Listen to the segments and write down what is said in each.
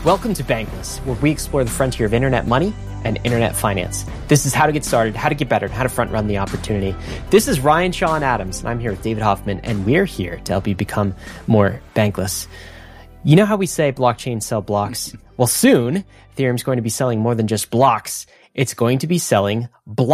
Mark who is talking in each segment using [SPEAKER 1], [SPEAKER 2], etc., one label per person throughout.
[SPEAKER 1] Welcome to Bankless, where we explore the frontier of internet money and internet finance. This is how to get started, how to get better, and how to front run the opportunity. This is Ryan Sean Adams, and I'm here with David Hoffman, and we're here to help you become more bankless. You know how we say blockchains sell blocks? Well, soon, Ethereum's going to be selling more than just blocks. It's going to be selling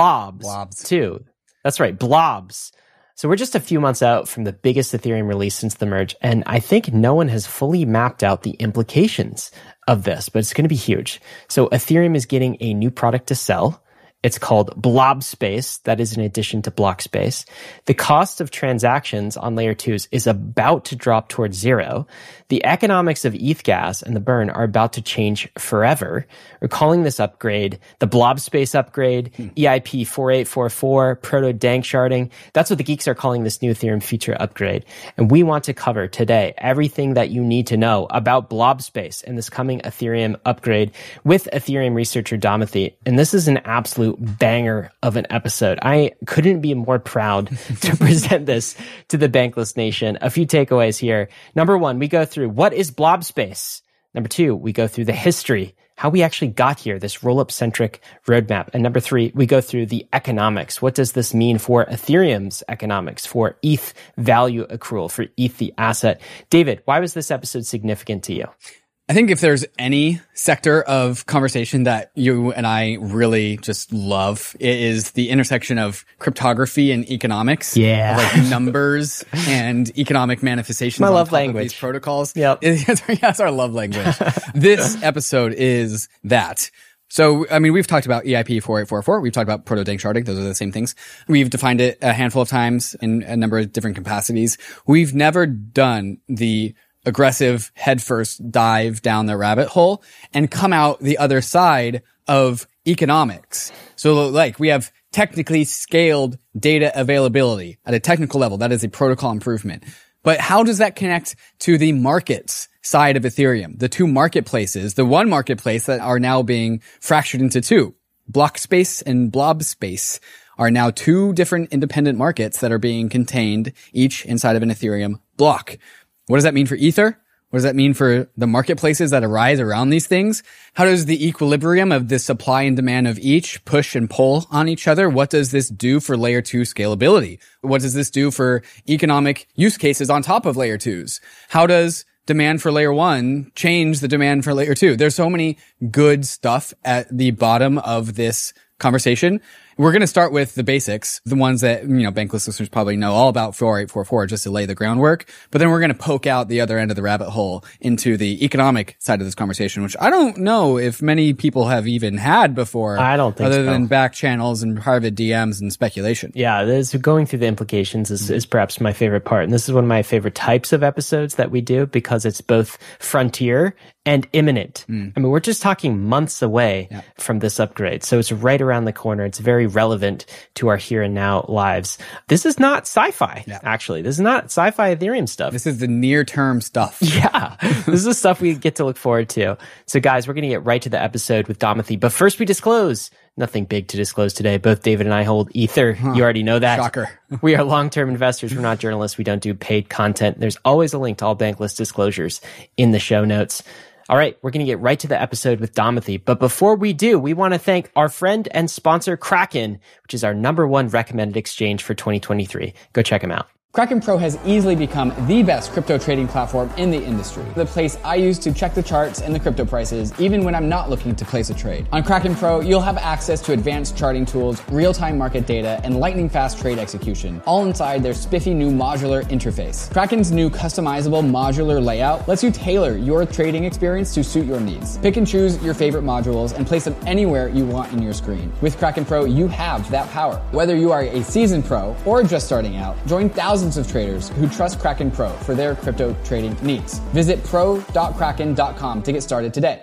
[SPEAKER 1] blobs too. That's right, blobs. So we're just a few months out from the biggest Ethereum release since the merge, and I think no one has fully mapped out the implications of this, but it's going to be huge. So Ethereum is getting a new product to sell. It's called Blob Space. That is in addition to Block Space. The cost of transactions on layer 2s is about to drop towards zero. The economics of ETH gas and the burn are about to change forever. We're calling this upgrade the Blob Space upgrade, EIP 4844, proto dank sharding. That's what the geeks are calling this new Ethereum feature upgrade. And we want to cover today everything that you need to know about Blob Space and this coming Ethereum upgrade with Ethereum researcher Damathi. And this is an absolute banger of an episode. I couldn't be more proud to present this to the Bankless Nation. A few takeaways here. Number one, we go through what is Blob Space. Number two, we go through the history, how we actually got here, this roll-up centric roadmap. And number three, we go through the economics. What does this mean for Ethereum's economics, for ETH value accrual, for ETH the asset? David, why was this episode significant to you?
[SPEAKER 2] I think if there's any sector of conversation that you and I really just love, it is the intersection of cryptography and economics.
[SPEAKER 1] Yeah.
[SPEAKER 2] Like numbers and economic manifestations.
[SPEAKER 1] My
[SPEAKER 2] on
[SPEAKER 1] love
[SPEAKER 2] top
[SPEAKER 1] language.
[SPEAKER 2] Of these protocols.
[SPEAKER 1] Yep.
[SPEAKER 2] That's our love language. This episode is that. So, I mean, we've talked about EIP 4844. We've talked about proto dank sharding. Those are the same things. We've defined it a handful of times in a number of different capacities. We've never done the aggressive headfirst dive down the rabbit hole and come out the other side of economics. So like we have technically scaled data availability at a technical level. That is a protocol improvement. But how does that connect to the markets side of Ethereum? The two marketplaces, the one marketplace that are now being fractured into two, Block Space and Blob Space, are now two different independent markets that are being contained each inside of an Ethereum block. What does that mean for Ether? What does that mean for the marketplaces that arise around these things? How does the equilibrium of the supply and demand of each push and pull on each other? What does this do for layer 2 scalability? What does this do for economic use cases on top of layer 2s? How does demand for layer 1 change the demand for layer 2? There's so many good stuff at the bottom of this conversation. We're going to start with the basics, the ones that, Bankless listeners probably know all about 4844 just to lay the groundwork. But then we're going to poke out the other end of the rabbit hole into the economic side of this conversation, which I don't know if many people have even had before.
[SPEAKER 1] I don't think
[SPEAKER 2] other than back channels and private DMs and speculation.
[SPEAKER 1] Yeah, going through the implications is perhaps my favorite part. And this is one of my favorite types of episodes that we do because it's both frontier and imminent. I mean, we're just talking months away from this upgrade. So it's right around the corner. It's very relevant to our here and now lives. This is not sci-fi, actually. This is not sci-fi Ethereum stuff.
[SPEAKER 2] This is the near-term stuff.
[SPEAKER 1] Yeah. This is stuff we get to look forward to. So guys, we're going to get right to the episode with Damathi. But first we disclose nothing big to disclose today. Both David and I hold Ether. You already know that.
[SPEAKER 2] Shocker.
[SPEAKER 1] We are long-term investors. We're not journalists. We don't do paid content. There's always a link to all Bankless disclosures in the show notes. All right, we're going to get right to the episode with Damathi. But before we do, we want to thank our friend and sponsor Kraken, which is our #1 recommended exchange for 2023. Go check them out.
[SPEAKER 3] Kraken Pro has easily become the best crypto trading platform in the industry. The place I use to check the charts and the crypto prices, even when I'm not looking to place a trade. On Kraken Pro, you'll have access to advanced charting tools, real-time market data, and lightning-fast trade execution, all inside their spiffy new modular interface. Kraken's new customizable modular layout lets you tailor your trading experience to suit your needs. Pick and choose your favorite modules and place them anywhere you want in your screen. With Kraken Pro, you have that power. Whether you are a seasoned pro or just starting out, join thousands of traders who trust Kraken Pro for their crypto trading needs. Visit pro.kraken.com to get started today.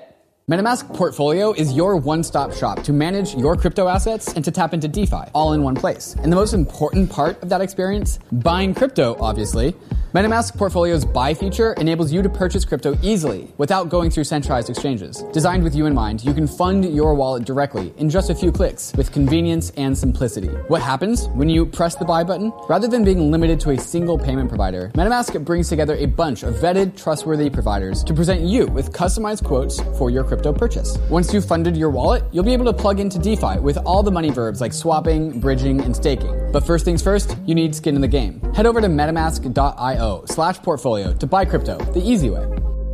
[SPEAKER 3] MetaMask Portfolio is your one-stop shop to manage your crypto assets and to tap into DeFi all in one place. And the most important part of that experience, buying crypto, obviously. MetaMask Portfolio's buy feature enables you to purchase crypto easily without going through centralized exchanges. Designed with you in mind, you can fund your wallet directly in just a few clicks with convenience and simplicity. What happens when you press the buy button? Rather than being limited to a single payment provider, MetaMask brings together a bunch of vetted, trustworthy providers to present you with customized quotes for your crypto purchase. Once you've funded your wallet, you'll be able to plug into DeFi with all the money verbs like swapping, bridging, and staking. But first things first, you need skin in the game. Head over to metamask.io/portfolio to buy crypto the easy way.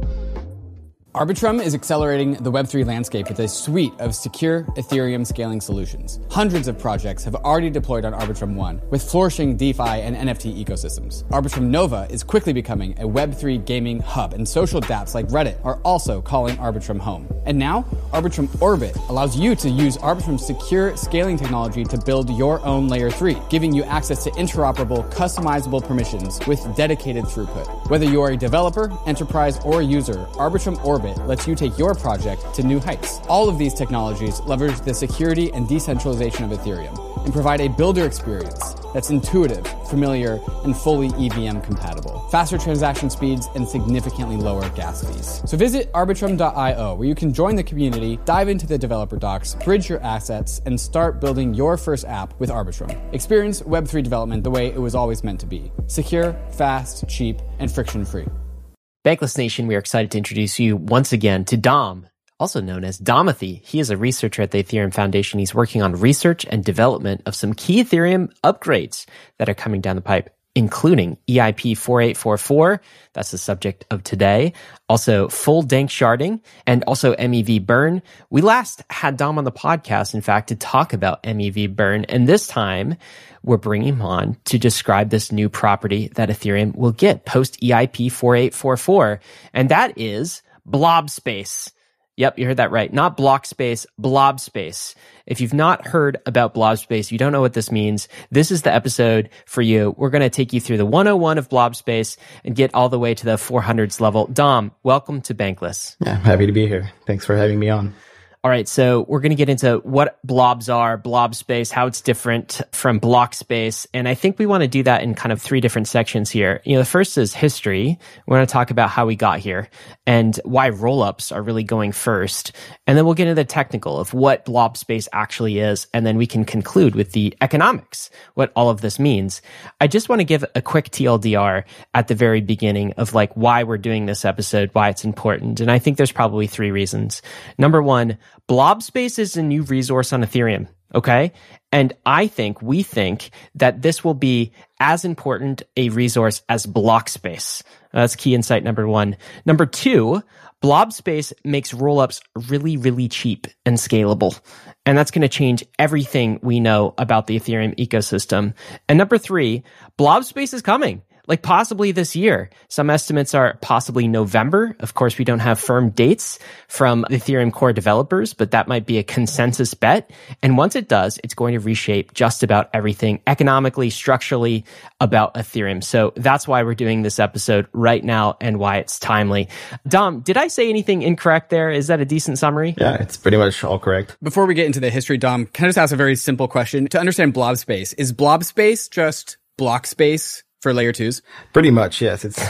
[SPEAKER 3] Arbitrum is accelerating the Web3 landscape with a suite of secure Ethereum scaling solutions. Hundreds of projects have already deployed on Arbitrum One, with flourishing DeFi and NFT ecosystems. Arbitrum Nova is quickly becoming a Web3 gaming hub, and social dApps like Reddit are also calling Arbitrum home. And now, Arbitrum Orbit allows you to use Arbitrum's secure scaling technology to build your own Layer 3, giving you access to interoperable, customizable permissions with dedicated throughput. Whether you are a developer, enterprise, or user, Arbitrum Orbit lets you take your project to new heights. All of these technologies leverage the security and decentralization of Ethereum and provide a builder experience that's intuitive, familiar, and fully EVM compatible. Faster transaction speeds and significantly lower gas fees. So visit Arbitrum.io, where you can join the community, dive into the developer docs, bridge your assets, and start building your first app with Arbitrum. Experience Web3 development the way it was always meant to be. Secure, fast, cheap, and friction-free.
[SPEAKER 1] Bankless Nation, we are excited to introduce you once again to Dom, also known as Domothy. He is a researcher at the Ethereum Foundation. He's working on research and development of some key Ethereum upgrades that are coming down the pipe, including EIP 4844. That's the subject of today. Also, full dank sharding and also MEV burn. We last had Dom on the podcast, in fact, to talk about MEV burn. And this time, we're bringing him on to describe this new property that Ethereum will get post EIP 4844. And that is blob space. Yep, you heard that right. Not block space, blob space. If you've not heard about blob space, you don't know what this means, this is the episode for you. We're going to take you through the 101 of blob space and get all the way to the 400s level. Dom, welcome to Bankless.
[SPEAKER 4] Yeah, I'm happy to be here. Thanks for having me on.
[SPEAKER 1] All right, so we're going to get into what blobs are, blob space, how it's different from block space. And I think we want to do that in kind of three different sections here. The first is history. We're going to talk about how we got here and why rollups are really going first. And then we'll get into the technical of what blob space actually is. And then we can conclude with the economics, what all of this means. I just want to give a quick TLDR at the very beginning of like why we're doing this episode, why it's important. And I think there's probably three reasons. Number one, blob space is a new resource on Ethereum, okay? And we think that this will be as important a resource as block space. That's key insight number one. Number two, blob space makes rollups really, really cheap and scalable. And that's going to change everything we know about the Ethereum ecosystem. And number three, blob space is coming. Like possibly this year. Some estimates are possibly November. Of course, we don't have firm dates from the Ethereum core developers, but that might be a consensus bet. And once it does, it's going to reshape just about everything economically, structurally about Ethereum. So that's why we're doing this episode right now and why it's timely. Dom, did I say anything incorrect there? Is that a decent summary?
[SPEAKER 4] Yeah, it's pretty much all correct.
[SPEAKER 2] Before we get into the history, Dom, can I just ask a very simple question? To understand blob space, is blob space just block space for layer 2s?
[SPEAKER 4] Pretty much, yes. It's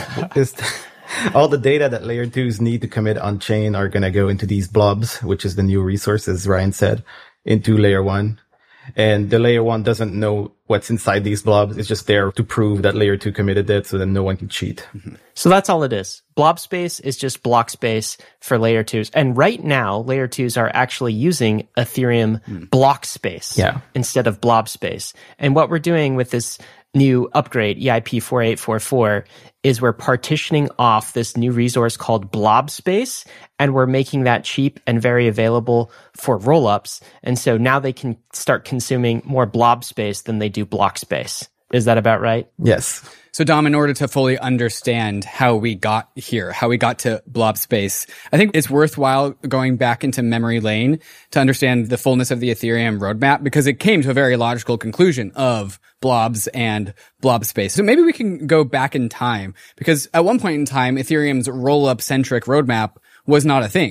[SPEAKER 4] all the data that layer 2s need to commit on chain are going to go into these blobs, which is the new resource, as Ryan said, into layer 1. And the layer 1 doesn't know what's inside these blobs. It's just there to prove that layer 2 committed it so that no one can cheat.
[SPEAKER 1] Mm-hmm. So that's all it is. Blob space is just block space for layer 2s. And right now, layer 2s are actually using Ethereum block space instead of blob space. And what we're doing with this new upgrade, EIP 4844, is we're partitioning off this new resource called blob space, and we're making that cheap and very available for rollups. And so now they can start consuming more blob space than they do block space. Is that about right?
[SPEAKER 4] Yes.
[SPEAKER 2] So Dom, in order to fully understand how we got here, how we got to blob space, I think it's worthwhile going back into memory lane to understand the fullness of the Ethereum roadmap, because it came to a very logical conclusion of blobs and blob space. So maybe we can go back in time, because at one point in time, Ethereum's roll-up centric roadmap was not a thing.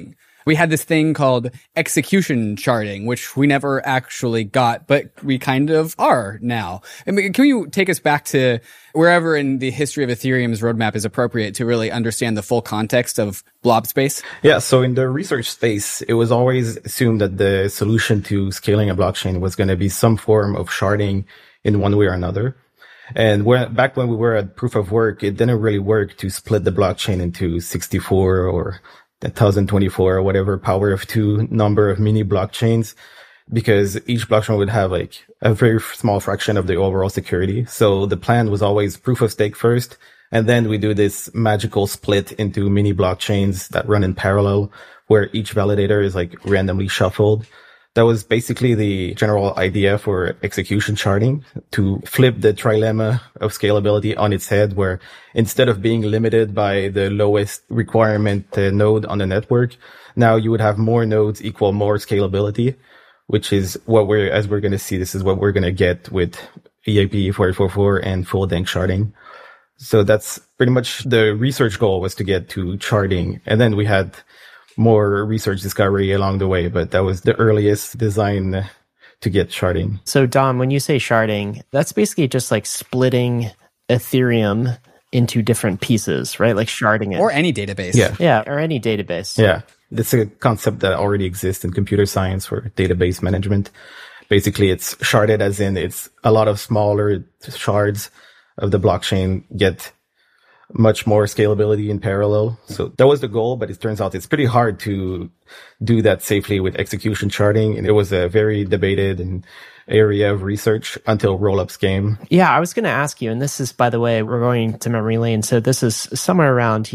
[SPEAKER 2] we had this thing called execution sharding, which we never actually got, but we kind of are now. I mean, can you take us back to wherever in the history of Ethereum's roadmap is appropriate to really understand the full context of blob space?
[SPEAKER 4] Yeah. So in the research space, it was always assumed that the solution to scaling a blockchain was going to be some form of sharding in one way or another. And back when we were at proof of work, it didn't really work to split the blockchain into 64 or 1024 or whatever power of 2 number of mini blockchains, because each blockchain would have like a very small fraction of the overall security. So the plan was always proof of stake first, and then we do this magical split into mini blockchains that run in parallel, where each validator is like randomly shuffled. That was basically the general idea for execution sharding, to flip the trilemma of scalability on its head, where instead of being limited by the lowest requirement node on the network, now you would have more nodes equal more scalability, which is what as we're going to see, this is what we're going to get with EIP 4844 and full dank sharding. So that's pretty much the research goal, was to get to sharding. And then we had more research discovery along the way, but that was the earliest design to get sharding.
[SPEAKER 1] So Dom, when you say sharding, that's basically just like splitting Ethereum into different pieces, right? Like sharding it.
[SPEAKER 2] Or any database.
[SPEAKER 1] Yeah, or any database.
[SPEAKER 4] Yeah. It's a concept that already exists in computer science for database management. Basically, it's sharded as in it's a lot of smaller shards of the blockchain get much more scalability in parallel. So that was the goal, but it turns out it's pretty hard to do that safely with execution sharding. And it was a very debated area of research until rollups came.
[SPEAKER 1] Yeah, I was going to ask you, and this is, by the way, we're going to memory lane. So this is somewhere around,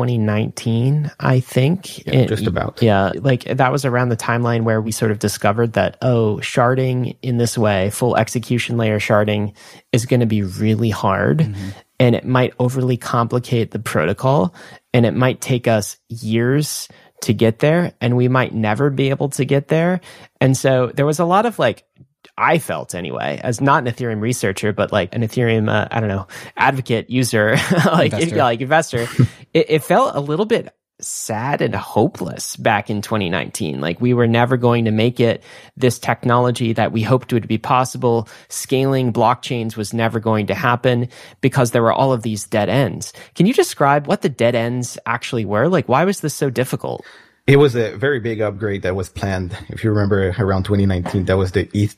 [SPEAKER 1] 2019, I think.
[SPEAKER 4] Yeah, just about.
[SPEAKER 1] Yeah, like that was around the timeline where we sort of discovered that, sharding in this way, full execution layer sharding, is going to be really hard. Mm-hmm. And it might overly complicate the protocol, and it might take us years to get there, and we might never be able to get there. And so there was a lot of I felt anyway, as not an Ethereum researcher, but like an Ethereum, advocate, user, investor, it felt a little bit sad and hopeless back in 2019. Like we were never going to make it. This technology that we hoped would be possible, scaling blockchains, was never going to happen because there were all of these dead ends. Can you describe what the dead ends actually were? Like, why was this so difficult?
[SPEAKER 4] It was a very big upgrade that was planned. If you remember, around 2019, that was the ETH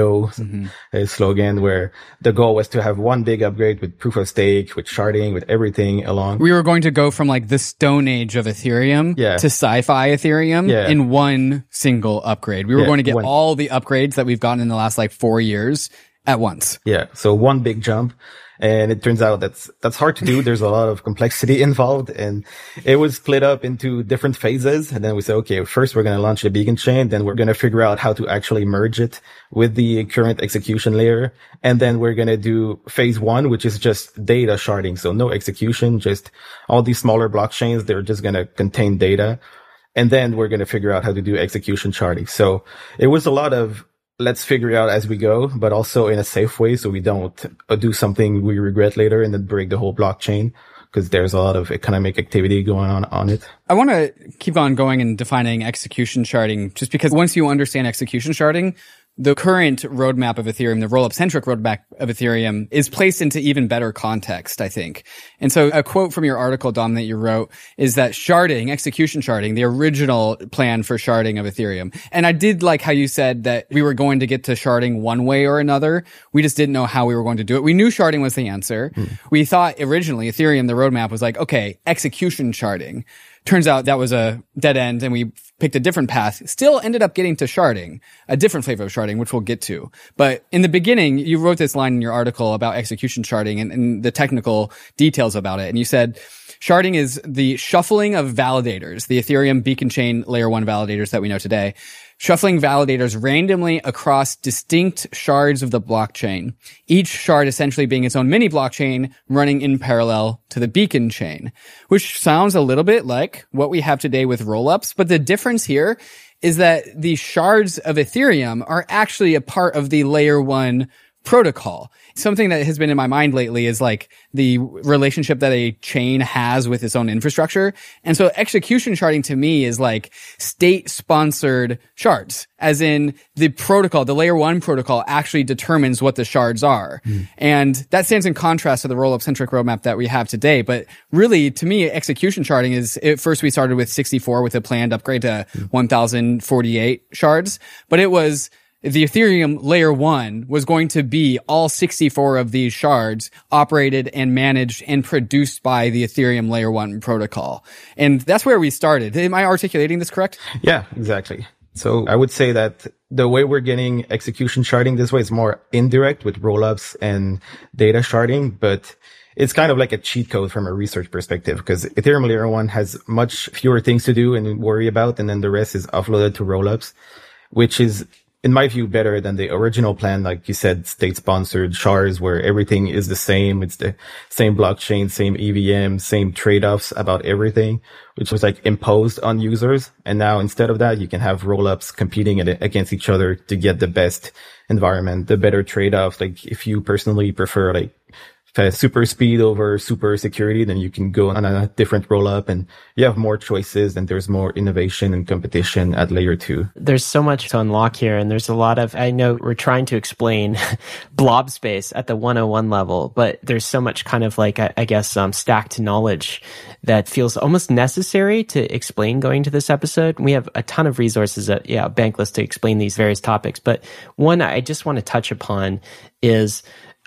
[SPEAKER 4] 2.0 slogan, where the goal was to have one big upgrade with proof of stake, with sharding, with everything along.
[SPEAKER 2] We were going to go from like the Stone Age of Ethereum to sci-fi Ethereum in one single upgrade. We were going to get all the upgrades that we've gotten in the last 4 years at once.
[SPEAKER 4] Yeah. So one big jump. And it turns out that's hard to do. There's a lot of complexity involved, and it was split up into different phases. And then we said, okay, first we're going to launch the beacon chain. Then we're going to figure out how to actually merge it with the current execution layer. And then we're going to do phase 1, which is just data sharding. So no execution, just all these smaller blockchains. They're just going to contain data. And then we're going to figure out how to do execution sharding. So it was a lot of, let's figure it out as we go, but also in a safe way, so we don't do something we regret later and then break the whole blockchain, because there's a lot of economic activity going on it.
[SPEAKER 2] I want to keep on going and defining execution sharding, just because once you understand execution sharding, the current roadmap of Ethereum, the rollup-centric roadmap of Ethereum, is placed into even better context, I think. And so a quote from your article, Dom, that you wrote is that sharding, execution sharding, the original plan for sharding of Ethereum. And I did like how you said that we were going to get to sharding one way or another. We just didn't know how we were going to do it. We knew sharding was the answer. We thought originally Ethereum, the roadmap was like, okay, execution sharding. Turns out that was a dead end, and we picked a different path. Still ended up getting to sharding, a different flavor of sharding, which we'll get to. But in the beginning, you wrote this line in your article about execution sharding and the technical details about it. And you said, sharding is the shuffling of validators, the Ethereum beacon chain layer 1 validators that we know today. Shuffling validators randomly across distinct shards of the blockchain, each shard essentially being its own mini blockchain running in parallel to the beacon chain, which sounds a little bit like what we have today with rollups. But the difference here is that the shards of Ethereum are actually a part of the layer 1 protocol. Something that has been in my mind lately is like the relationship that a chain has with its own infrastructure. And so execution sharding to me is like state sponsored shards, as in the protocol, the layer 1 protocol actually determines what the shards are. And that stands in contrast to the rollup centric roadmap that we have today. But really, to me, execution sharding is, at first we started with 64 with a planned upgrade to 1048 shards, but it was the Ethereum layer 1 was going to be all 64 of these shards operated and managed and produced by the Ethereum layer 1 protocol. And that's where we started. Am I articulating this correct?
[SPEAKER 4] Yeah, exactly. So I would say that the way we're getting execution sharding this way is more indirect with rollups and data sharding, but it's kind of like a cheat code from a research perspective, because Ethereum layer 1 has much fewer things to do and worry about, and then the rest is offloaded to rollups, which is, in my view, better than the original plan, like you said, state-sponsored shards, where everything is the same. It's the same blockchain, same EVM, same trade-offs about everything, which was like imposed on users. And now instead of that, you can have rollups competing against each other to get the best environment, the better trade-off. Like if you personally prefer like super speed over super security, then you can go on a different rollup and you have more choices and there's more innovation and competition at layer 2.
[SPEAKER 1] There's so much to unlock here, and there's a lot of, I know we're trying to explain blob space at the 101 level, but there's so much kind of like, I guess, stacked knowledge that feels almost necessary to explain going to this episode. We have a ton of resources at Bankless to explain these various topics, but one I just want to touch upon is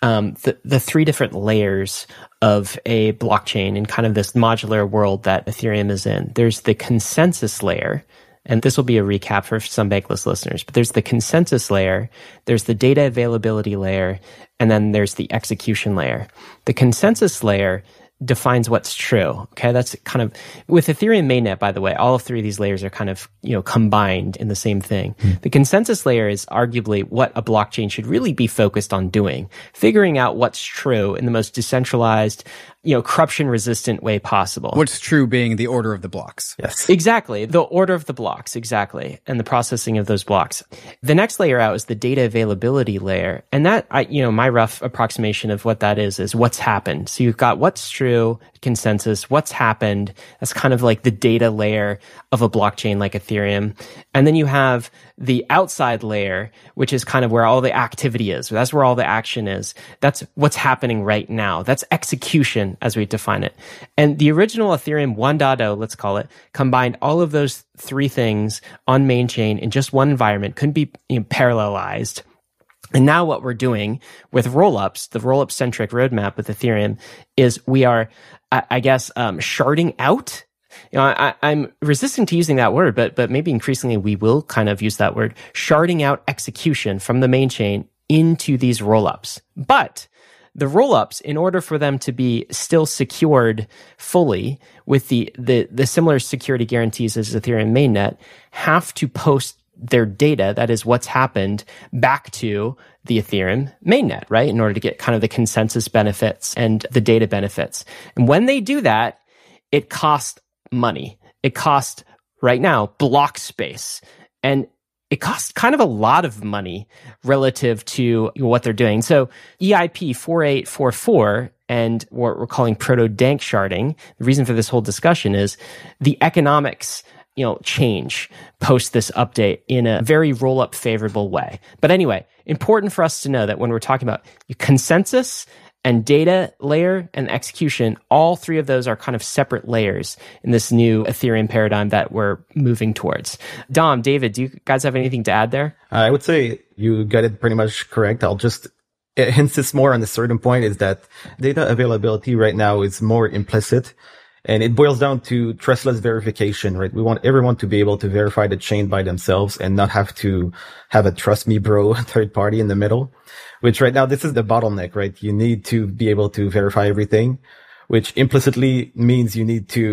[SPEAKER 1] the three different layers of a blockchain in kind of this modular world that Ethereum is in. There's the consensus layer, and this will be a recap for some Bankless listeners, but there's the consensus layer, there's the data availability layer, and then there's the execution layer. The consensus layer defines what's true. Okay. That's kind of, with Ethereum mainnet, by the way, all of three of these layers are kind of, combined in the same thing. The consensus layer is arguably what a blockchain should really be focused on doing, figuring out what's true in the most decentralized, corruption resistant way possible.
[SPEAKER 2] What's true being the order of the blocks.
[SPEAKER 4] Yes.
[SPEAKER 1] Exactly. The order of the blocks. Exactly. And the processing of those blocks. The next layer out is the data availability layer. And that, my rough approximation of what that is what's happened. So you've got what's true, consensus, what's happened. That's kind of like the data layer of a blockchain like Ethereum. And then you have the outside layer, which is kind of where all the activity is. That's where all the action is. That's what's happening right now. That's execution as we define it. And the original Ethereum 1.0, let's call it, combined all of those three things on main chain in just one environment, couldn't be parallelized. And now what we're doing with rollups, the rollup centric roadmap with Ethereum, is we are, sharding out. I'm resistant to using that word, but maybe increasingly we will kind of use that word, sharding out execution from the main chain into these rollups. But the rollups, in order for them to be still secured fully with the similar security guarantees as Ethereum mainnet, have to post their data, that is what's happened, back to the Ethereum mainnet, right? In order to get kind of the consensus benefits and the data benefits. And when they do that, it costs money. It costs, right now, block space. And it costs kind of a lot of money relative to what they're doing. So EIP 4844 and what we're calling proto-dank sharding, the reason for this whole discussion is the economics change post this update in a very roll-up favorable way. But anyway, important for us to know that when we're talking about consensus and data layer and execution, all three of those are kind of separate layers in this new Ethereum paradigm that we're moving towards. Dom, David, do you guys have anything to add there?
[SPEAKER 4] I would say you got it pretty much correct. I'll just insist more on a certain point, is that data availability right now is more implicit. And it boils down to trustless verification, right? We want everyone to be able to verify the chain by themselves and not have to have a trust me bro third party in the middle, which right now, this is the bottleneck, right? You need to be able to verify everything, which implicitly means you need to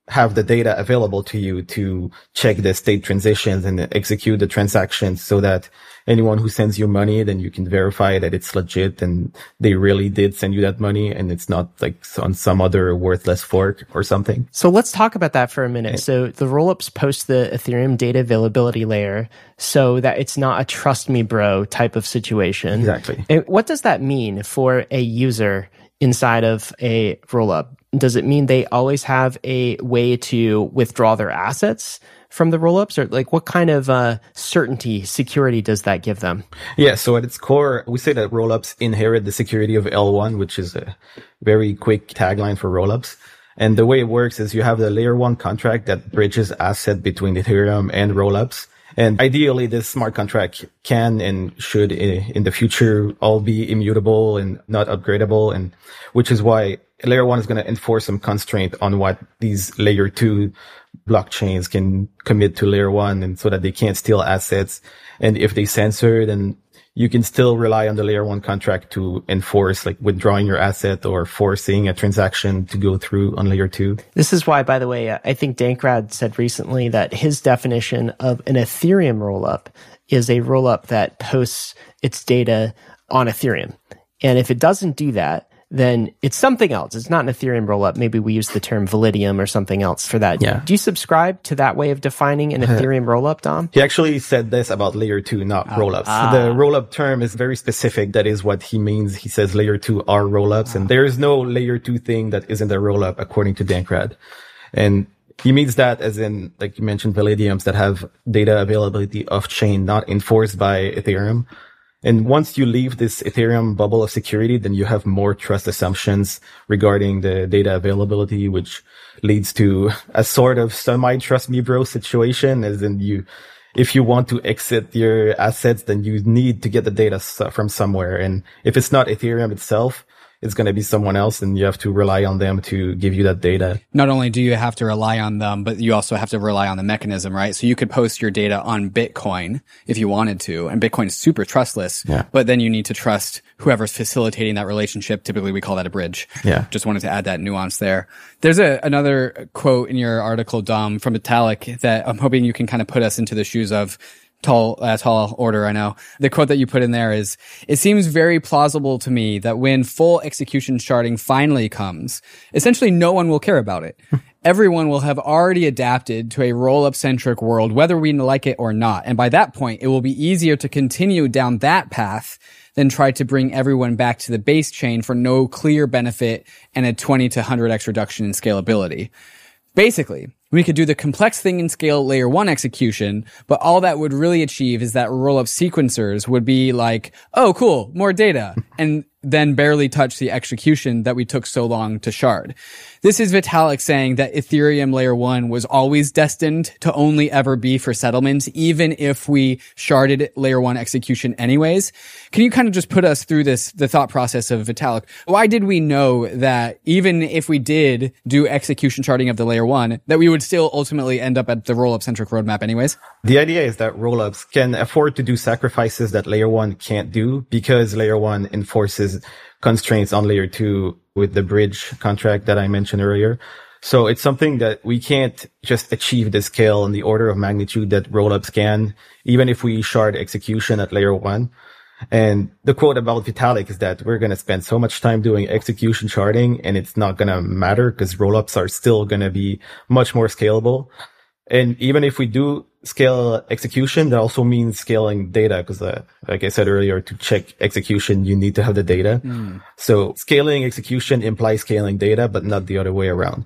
[SPEAKER 4] have the data available to you to check the state transitions and execute the transactions so that anyone who sends you money, then you can verify that it's legit and they really did send you that money and it's not like on some other worthless fork or something.
[SPEAKER 1] So let's talk about that for a minute. So the rollups post the Ethereum data availability layer so that it's not a trust me bro type of situation.
[SPEAKER 4] Exactly.
[SPEAKER 1] And what does that mean for a user inside of a rollup? Does it mean they always have a way to withdraw their assets from the rollups, or like what kind of certainty, security does that give them?
[SPEAKER 4] Yeah, so at its core, we say that rollups inherit the security of L1, which is a very quick tagline for rollups. And the way it works is you have the layer 1 contract that bridges asset between Ethereum and rollups. And ideally, this smart contract can and should in the future all be immutable and not upgradable. And which is why layer 1 is going to enforce some constraint on what these layer 2 blockchains can commit to layer 1, and so that they can't steal assets. And if they censor, then you can still rely on the layer 1 contract to enforce like withdrawing your asset or forcing a transaction to go through on layer 2.
[SPEAKER 1] This is why, by the way, I think Dankrad said recently that his definition of an Ethereum rollup is a rollup that posts its data on Ethereum. And if it doesn't do that, then it's something else. It's not an Ethereum rollup. Maybe we use the term Validium or something else for that.
[SPEAKER 4] Yeah.
[SPEAKER 1] Do you subscribe to that way of defining an Ethereum rollup, Dom?
[SPEAKER 4] He actually said this about layer 2, not rollups. The rollup term is very specific. That is what he means. He says layer 2 are rollups, and there is no layer 2 thing that isn't a rollup according to Dankrad. And he means that as in, like you mentioned, Validiums that have data availability off-chain, not enforced by Ethereum. And once you leave this Ethereum bubble of security, then you have more trust assumptions regarding the data availability, which leads to a sort of semi-trust me bro situation, as in if you want to exit your assets, then you need to get the data from somewhere. And if it's not Ethereum itself, it's going to be someone else, and you have to rely on them to give you that data.
[SPEAKER 2] Not only do you have to rely on them, but you also have to rely on the mechanism, right? So you could post your data on Bitcoin if you wanted to, and Bitcoin is super trustless, but then you need to trust whoever's facilitating that relationship. Typically, we call that a bridge.
[SPEAKER 4] Yeah.
[SPEAKER 2] Just wanted to add that nuance there. There's another quote in your article, Dom, from Vitalik that I'm hoping you can kind of put us into the shoes of. Tall order, I know. The quote that you put in there is, "It seems very plausible to me that when full execution sharding finally comes, essentially no one will care about it. Everyone will have already adapted to a roll-up-centric world, whether we like it or not. And by that point, it will be easier to continue down that path than try to bring everyone back to the base chain for no clear benefit and a 20 to 100x reduction in scalability." Basically, we could do the complex thing in scale layer 1 execution, but all that would really achieve is that roll-up sequencers would be like, oh, cool, more data, and then barely touch the execution that we took so long to shard. This is Vitalik saying that Ethereum layer 1 was always destined to only ever be for settlements, even if we sharded layer 1 execution anyways. Can you kind of just put us through the thought process of Vitalik? Why did we know that even if we did do execution sharding of the layer 1, that we would still ultimately end up at the roll-up centric roadmap anyways?
[SPEAKER 4] The idea is that rollups can afford to do sacrifices that layer 1 can't do because layer 1 enforces constraints on layer 2 with the bridge contract that I mentioned earlier. So it's something that we can't just achieve the scale and the order of magnitude that rollups can, even if we shard execution at layer 1. And the quote about Vitalik is that we're going to spend so much time doing execution sharding and it's not going to matter because rollups are still going to be much more scalable. And even if we do scale execution, that also means scaling data because, like I said earlier, to check execution, you need to have the data. So scaling execution implies scaling data, but not the other way around.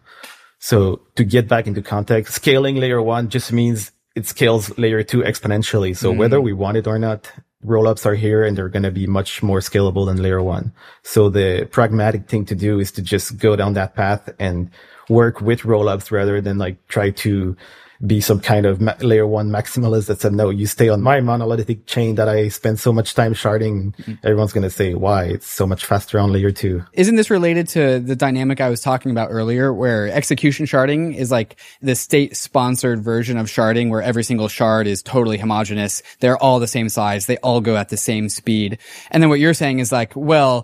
[SPEAKER 4] So to get back into context, scaling layer 1 just means it scales layer 2 exponentially. So whether we want it or not, rollups are here and they're going to be much more scalable than layer 1. So the pragmatic thing to do is to just go down that path and work with rollups rather than like try to be some kind of layer 1 maximalist that said, no, you stay on my monolithic chain that I spend so much time sharding. Everyone's going to say, why? It's so much faster on layer 2.
[SPEAKER 2] Isn't this related to the dynamic I was talking about earlier where execution sharding is like the state sponsored version of sharding where every single shard is totally homogeneous. They're all the same size. They all go at the same speed. And then what you're saying is like, well,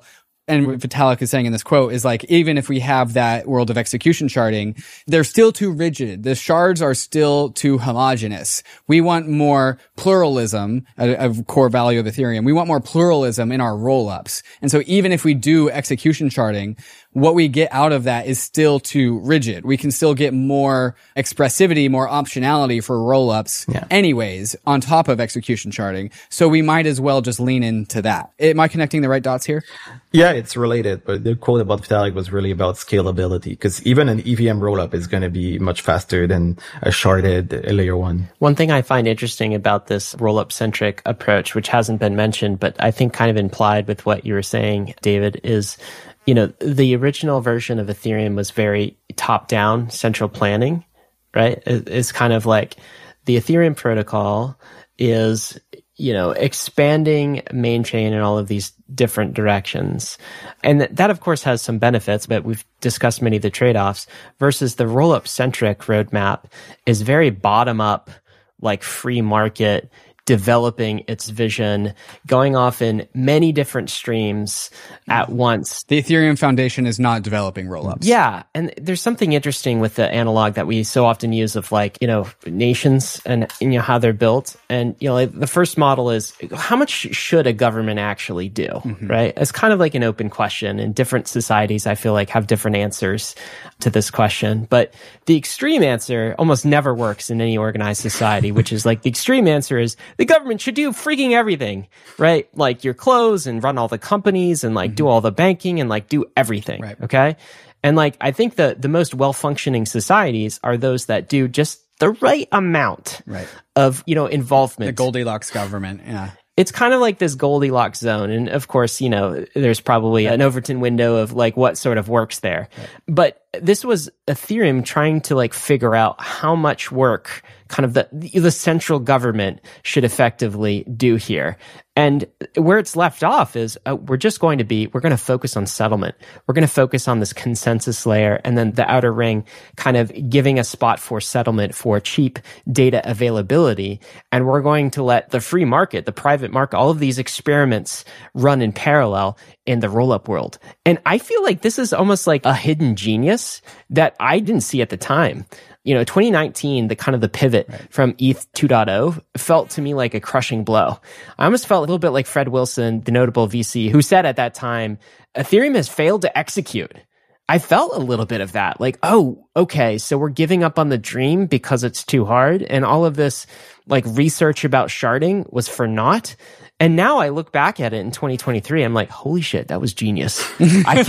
[SPEAKER 2] and what Vitalik is saying in this quote is like, even if we have that world of execution sharding, they're still too rigid. The shards are still too homogeneous. We want more pluralism, a core value of Ethereum. We want more pluralism in our rollups. And so even if we do execution sharding, what we get out of that is still too rigid. We can still get more expressivity, more optionality for rollups anyways on top of execution sharding. So we might as well just lean into that. Am I connecting the right dots here?
[SPEAKER 4] Yeah, it's related, but the quote about Vitalik was really about scalability, because even an EVM rollup is going to be much faster than a sharded layer one.
[SPEAKER 1] One thing I find interesting about this rollup centric approach, which hasn't been mentioned, but I think kind of implied with what you were saying, David, is, you know, the original version of Ethereum was very top-down central planning, right? It's kind of like the Ethereum protocol is, you know, expanding main chain in all of these different directions. And that of course has some benefits, but we've discussed many of the trade-offs, versus the rollup centric roadmap is very bottom up, like free market, developing its vision, going off in many different streams at once.
[SPEAKER 2] The Ethereum Foundation is not developing rollups.
[SPEAKER 1] Yeah. And there's something interesting with the analog that we so often use of like, you know, nations and you know, how they're built. And, you know, like the first model is how much should a government actually do, right? It's kind of like an open question, and different societies, I feel like, have different answers to this question. But the extreme answer almost never works in any organized society, which is like the extreme answer is the government should do freaking everything, right? Like your clothes and run all the companies and like do all the banking and like do everything.
[SPEAKER 2] Right.
[SPEAKER 1] Okay. And like, I think the most well-functioning societies are those that do just the right amount of, you know, involvement.
[SPEAKER 2] The Goldilocks government. Yeah.
[SPEAKER 1] It's kind of like this Goldilocks zone. And of course, you know, there's probably an Overton window of like what sort of works there. Right. But this was Ethereum trying to like figure out how much work kind of the central government should effectively do here. And where it's left off is we're going to focus on settlement. We're going to focus on this consensus layer, and then the outer ring kind of giving a spot for settlement for cheap data availability. And we're going to let the free market, the private market, all of these experiments run in parallel in the rollup world. And I feel like this is almost like a hidden genius that I didn't see at the time. You know, 2019, the pivot from ETH 2.0 felt to me like a crushing blow. I almost felt a little bit like Fred Wilson, the notable VC, who said at that time, Ethereum has failed to execute. I felt a little bit of that. Like, oh, okay, so we're giving up on the dream because it's too hard. And all of this like research about sharding was for naught. And now I look back at it in 2023, I'm like, holy shit, that was genius. I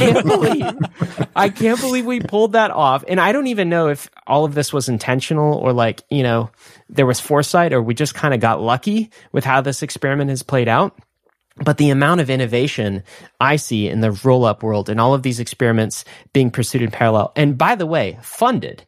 [SPEAKER 1] can't believe we pulled that off. And I don't even know if all of this was intentional or like, you know, there was foresight or we just kind of got lucky with how this experiment has played out. But the amount of innovation I see in the roll-up world and all of these experiments being pursued in parallel. And by the way, funded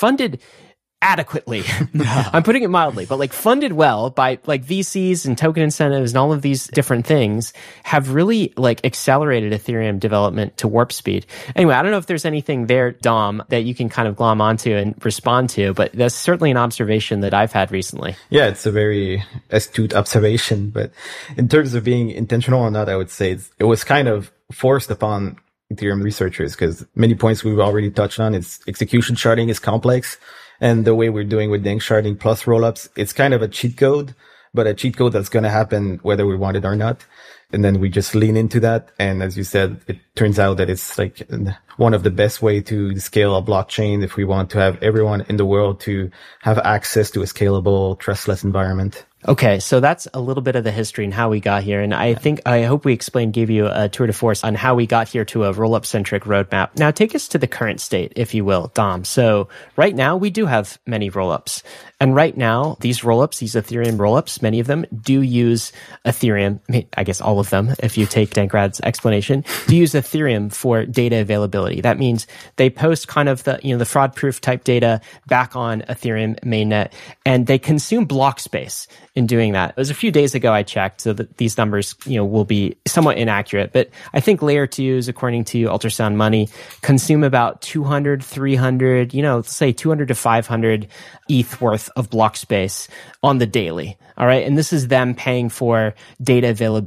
[SPEAKER 1] adequately. I'm putting it mildly, but like funded well by like VCs and token incentives and all of these different things have really like accelerated Ethereum development to warp speed. Anyway, I don't know if there's anything there, Dom, that you can kind of glom onto and respond to, but that's certainly an observation that I've had recently.
[SPEAKER 4] Yeah, it's a very astute observation, but in terms of being intentional or not, I would say it was kind of forced upon Ethereum researchers because many points we've already touched on. It's execution sharding is complex. And the way we're doing with Dank sharding plus rollups, it's kind of a cheat code, but a cheat code that's going to happen whether we want it or not. And then we just lean into that. And as you said, it turns out that it's like one of the best way to scale a blockchain if we want to have everyone in the world to have access to a scalable, trustless environment.
[SPEAKER 1] Okay, so that's a little bit of the history and how we got here. And I hope we gave you a tour de force on how we got here to a roll-up centric roadmap. Now take us to the current state, if you will, Dom. So right now we do have many roll-ups. And right now, these roll-ups, these Ethereum roll-ups, many of them do use Ethereum. I guess all of them, if you take Dankrad's explanation, do use Ethereum for data availability. That means they post kind of the fraud-proof type data back on Ethereum mainnet, and they consume block space in doing that. It was a few days ago I checked, so that these numbers, will be somewhat inaccurate. But I think layer 2s, according to Ultrasound Money, consume about 200, 300, let's say 200 to 500 ETH worth of block space on the daily. All right. And this is them paying for data availability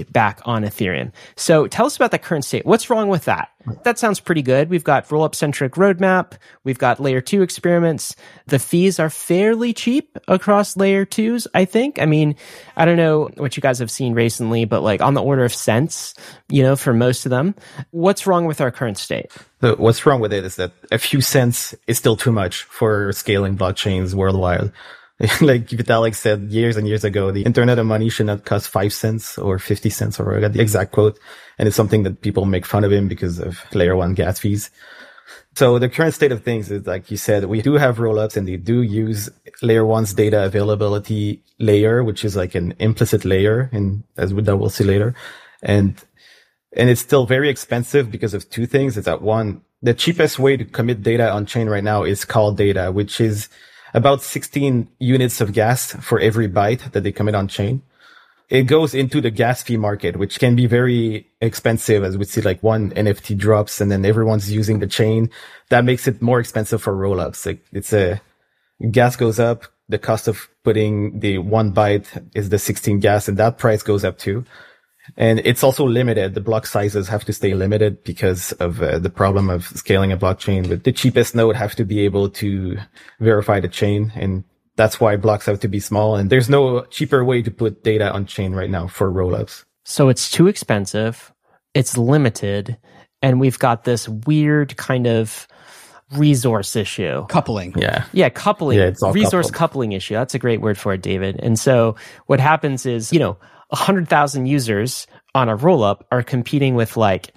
[SPEAKER 1] back on Ethereum. So tell us about the current state. What's wrong with that? That sounds pretty good. We've got rollup-centric roadmap. We've got layer 2 experiments. The fees are fairly cheap across layer 2s, I think. I mean, I don't know what you guys have seen recently, but like on the order of cents, for most of them. What's wrong with our current state?
[SPEAKER 4] So what's wrong with it is that a few cents is still too much for scaling blockchains worldwide. Like Vitalik said years and years ago, the Internet of Money should not cost 5 cents or 50 cents, or I got the exact quote. And it's something that people make fun of him because of layer 1 gas fees. So the current state of things is, like you said, we do have rollups and they do use layer 1's data availability layer, which is like an implicit layer, and as we'll see later. And it's still very expensive because of two things. Is that one, the cheapest way to commit data on chain right now is call data, which is about 16 units of gas for every byte that they commit on chain. It goes into the gas fee market, which can be very expensive, as we see like one NFT drops and then everyone's using the chain. That makes it more expensive for rollups. Like gas goes up. The cost of putting the 1 byte is the 16 gas, and that price goes up too. And it's also limited. The block sizes have to stay limited because of the problem of scaling a blockchain. But the cheapest node have to be able to verify the chain. And that's why blocks have to be small. And there's no cheaper way to put data on chain right now for rollups.
[SPEAKER 1] So it's too expensive. It's limited. And we've got this weird kind of resource issue.
[SPEAKER 2] Coupling.
[SPEAKER 1] Yeah, coupling.
[SPEAKER 4] Yeah, it's all
[SPEAKER 1] resource
[SPEAKER 4] coupled.
[SPEAKER 1] coupling issue. That's a great word for it, David. And so what happens is, 100,000 users on a rollup are competing with like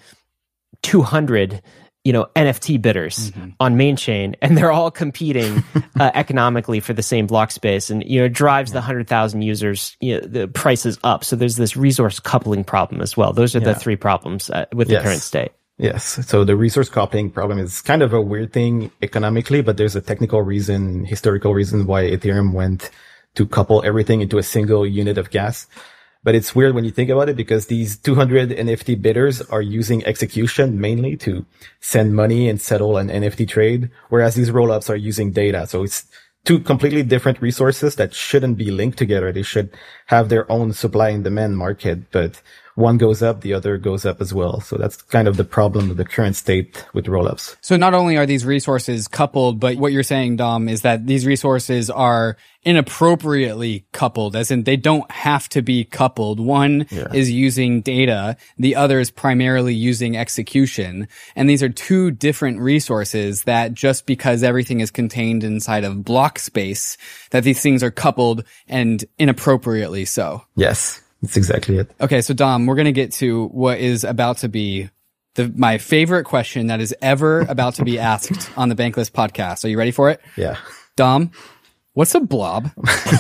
[SPEAKER 1] 200, NFT bidders on main chain, and they're all competing economically for the same block space. And, it drives the 100,000 users, the prices up. So there's this resource coupling problem as well. Those are the three problems with the current state.
[SPEAKER 4] Yes. So the resource coupling problem is kind of a weird thing economically, but there's a technical reason, historical reason why Ethereum went to couple everything into a single unit of gas. But it's weird when you think about it, because these 200 NFT bidders are using execution mainly to send money and settle an NFT trade, whereas these rollups are using data. So it's two completely different resources that shouldn't be linked together. They should have their own supply and demand market, but one goes up, the other goes up as well. So that's kind of the problem of the current state with rollups.
[SPEAKER 2] So not only are these resources coupled, but what you're saying, Dom, is that these resources are inappropriately coupled, as in they don't have to be coupled. One is using data, the other is primarily using execution. And these are two different resources that, just because everything is contained inside of block space, that these things are coupled, and inappropriately so.
[SPEAKER 4] Yes. That's exactly it.
[SPEAKER 2] Okay, so Dom, we're going to get to what is about to be my favorite question that is ever about to be asked on the Bankless podcast. Are you ready for it?
[SPEAKER 4] Yeah.
[SPEAKER 2] Dom, what's a blob?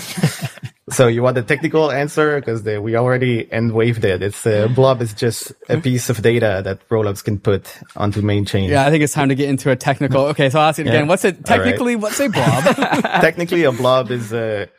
[SPEAKER 4] So you want the technical answer? Because we already end-waved it. It's a blob is just a piece of data that rollups can put onto main chain.
[SPEAKER 2] Yeah, I think it's time to get into a technical. Okay, so I'll ask it again. What's it technically? Right. What's a blob?
[SPEAKER 4] Technically, a blob is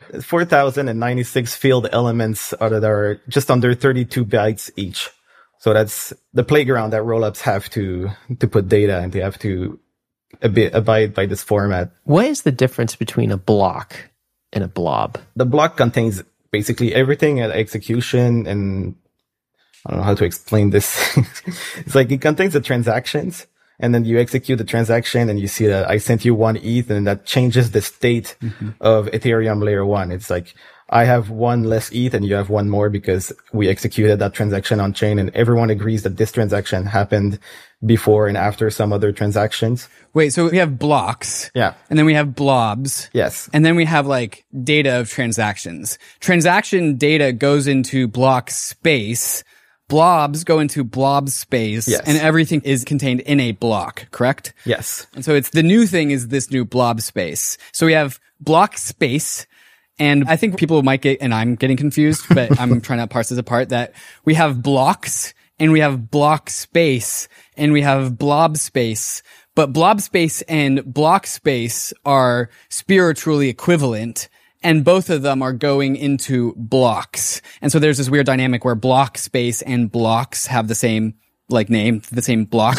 [SPEAKER 4] 4,096 field elements that are just under 32 bytes each. So that's the playground that rollups have to put data, and they have to abide by this format.
[SPEAKER 1] What is the difference between a block and a blob?
[SPEAKER 4] The block contains basically everything at execution, and I don't know how to explain this. It's like it contains the transactions, and then you execute the transaction and you see that I sent you 1 ETH, and that changes the state of Ethereum layer 1. It's like I have 1 less ETH and you have 1 more because we executed that transaction on chain, and everyone agrees that this transaction happened before and after some other transactions.
[SPEAKER 2] Wait, so we have blocks.
[SPEAKER 4] Yeah.
[SPEAKER 2] And then we have blobs.
[SPEAKER 4] Yes.
[SPEAKER 2] And then we have like data of transactions. Transaction data goes into block space. Blobs go into blob space.
[SPEAKER 4] Yes.
[SPEAKER 2] And everything is contained in a block, correct?
[SPEAKER 4] Yes.
[SPEAKER 2] And so it's the new thing is this new blob space. So we have block space. And I think people might get, and I'm getting confused, but I'm trying to parse this apart, that we have blocks and we have block space and we have blob space. But blob space and block space are spiritually equivalent, and both of them are going into blocks. And so there's this weird dynamic where block space and blocks have the same like name, the same block.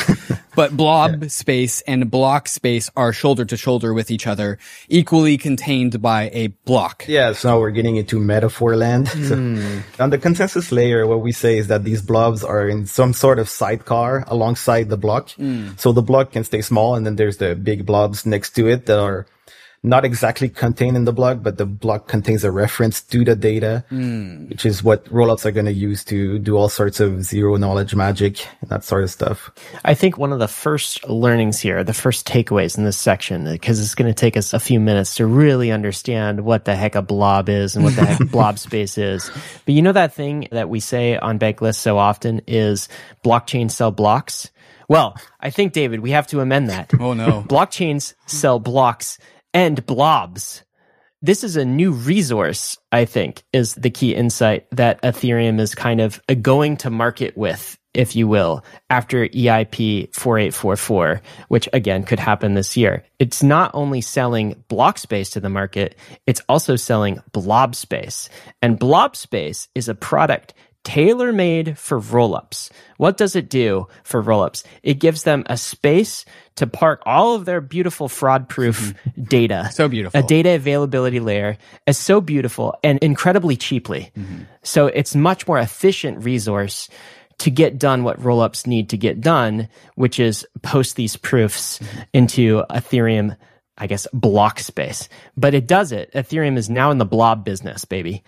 [SPEAKER 2] But blob space and block space are shoulder to shoulder with each other, equally contained by a block.
[SPEAKER 4] Yeah, so now we're getting into metaphor land. So on the consensus layer, what we say is that these blobs are in some sort of sidecar alongside the block. So the block can stay small, and then there's the big blobs next to it that are not exactly contained in the block, but the block contains a reference to the data, which is what rollups are going to use to do all sorts of zero knowledge magic and that sort of stuff.
[SPEAKER 1] I think one of the first learnings here, the first takeaways in this section, because it's going to take us a few minutes to really understand what the heck a blob is and what the heck blob space is. But you know that thing that we say on Bankless so often is blockchains sell blocks? Well, I think, David, we have to amend that.
[SPEAKER 2] Oh, no.
[SPEAKER 1] Blockchains sell blocks and blobs. This is a new resource, I think, is the key insight that Ethereum is kind of going to market with, if you will, after EIP 4844, which again could happen this year. It's not only selling block space to the market, it's also selling blob space. And blob space is a product tailor-made for rollups. What does it do for rollups? It gives them a space to park all of their beautiful fraud-proof data.
[SPEAKER 2] So beautiful.
[SPEAKER 1] A data availability layer is so beautiful and incredibly cheaply. So it's much more efficient resource to get done what rollups need to get done, which is post these proofs into Ethereum, I guess, block space. But it does it. Ethereum is now in the blob business, baby.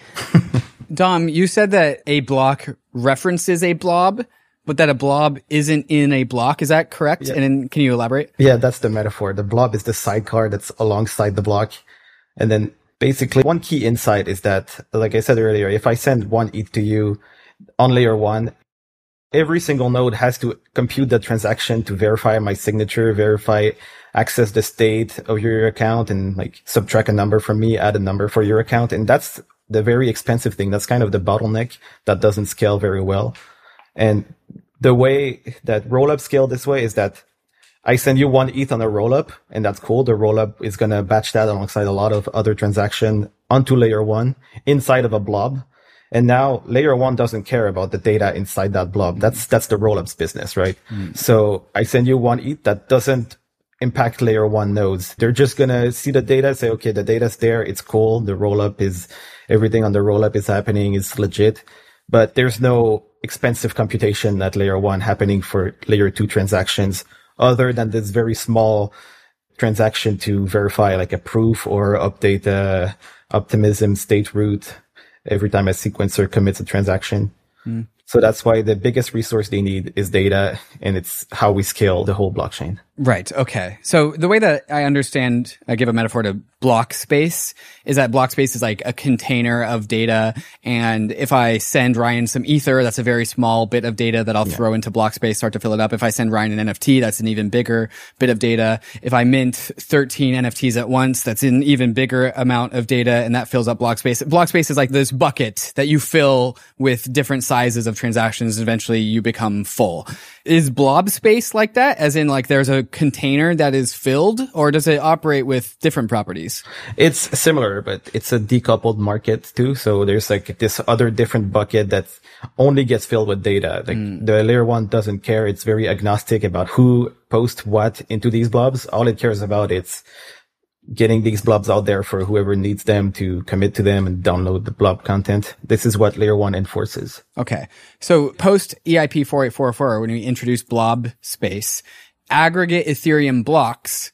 [SPEAKER 2] Dom, you said that a block references a blob, but that a blob isn't in a block. Is that correct?
[SPEAKER 4] Yeah.
[SPEAKER 2] And then, can you elaborate?
[SPEAKER 4] Yeah, that's the metaphor. The blob is the sidecar that's alongside the block. And then basically one key insight is that, like I said earlier, if I send one ETH to you on layer one, every single node has to compute the transaction to verify my signature, access the state of your account, and like subtract a number from me, add a number for your account. And that's the very expensive thing. That's kind of the bottleneck that doesn't scale very well. And the way that rollup scale this way is that I send you one ETH on a rollup, and that's cool. The rollup is going to batch that alongside a lot of other transactions onto layer one inside of a blob. And now layer one doesn't care about the data inside that blob. That's the rollup's business, right? So I send you one ETH that doesn't impact layer one nodes. They're just going to see the data, say, okay, the data's there. It's cool. The rollup is, everything on the rollup is happening. It's legit, but there's no expensive computation at layer one happening for layer two transactions other than this very small transaction to verify like a proof or update a optimism state root every time a sequencer commits a transaction. So that's why the biggest resource they need is data, and it's how we scale the whole blockchain.
[SPEAKER 2] Right. Okay. So the way that I understand, I give a metaphor to block space, is that block space is like a container of data. And if I send Ryan some ether, that's a very small bit of data that I'll throw into block space, start to fill it up. If I send Ryan an NFT, that's an even bigger bit of data. If I mint 13 NFTs at once, that's an even bigger amount of data, and that fills up block space. Block space is like this bucket that you fill with different sizes of transactions. Eventually you become full. Is blob space like that? As in like there's a container that is filled, or does it operate with different properties?
[SPEAKER 4] It's similar, but it's a decoupled market too. So there's like this other different bucket that only gets filled with data. Like the layer one doesn't care. It's very agnostic about who posts what into these blobs. All it cares about is getting these blobs out there for whoever needs them to commit to them and download the blob content. This is what layer one enforces.
[SPEAKER 2] Okay. So post EIP 4844, when we introduce blob space, aggregate Ethereum blocks,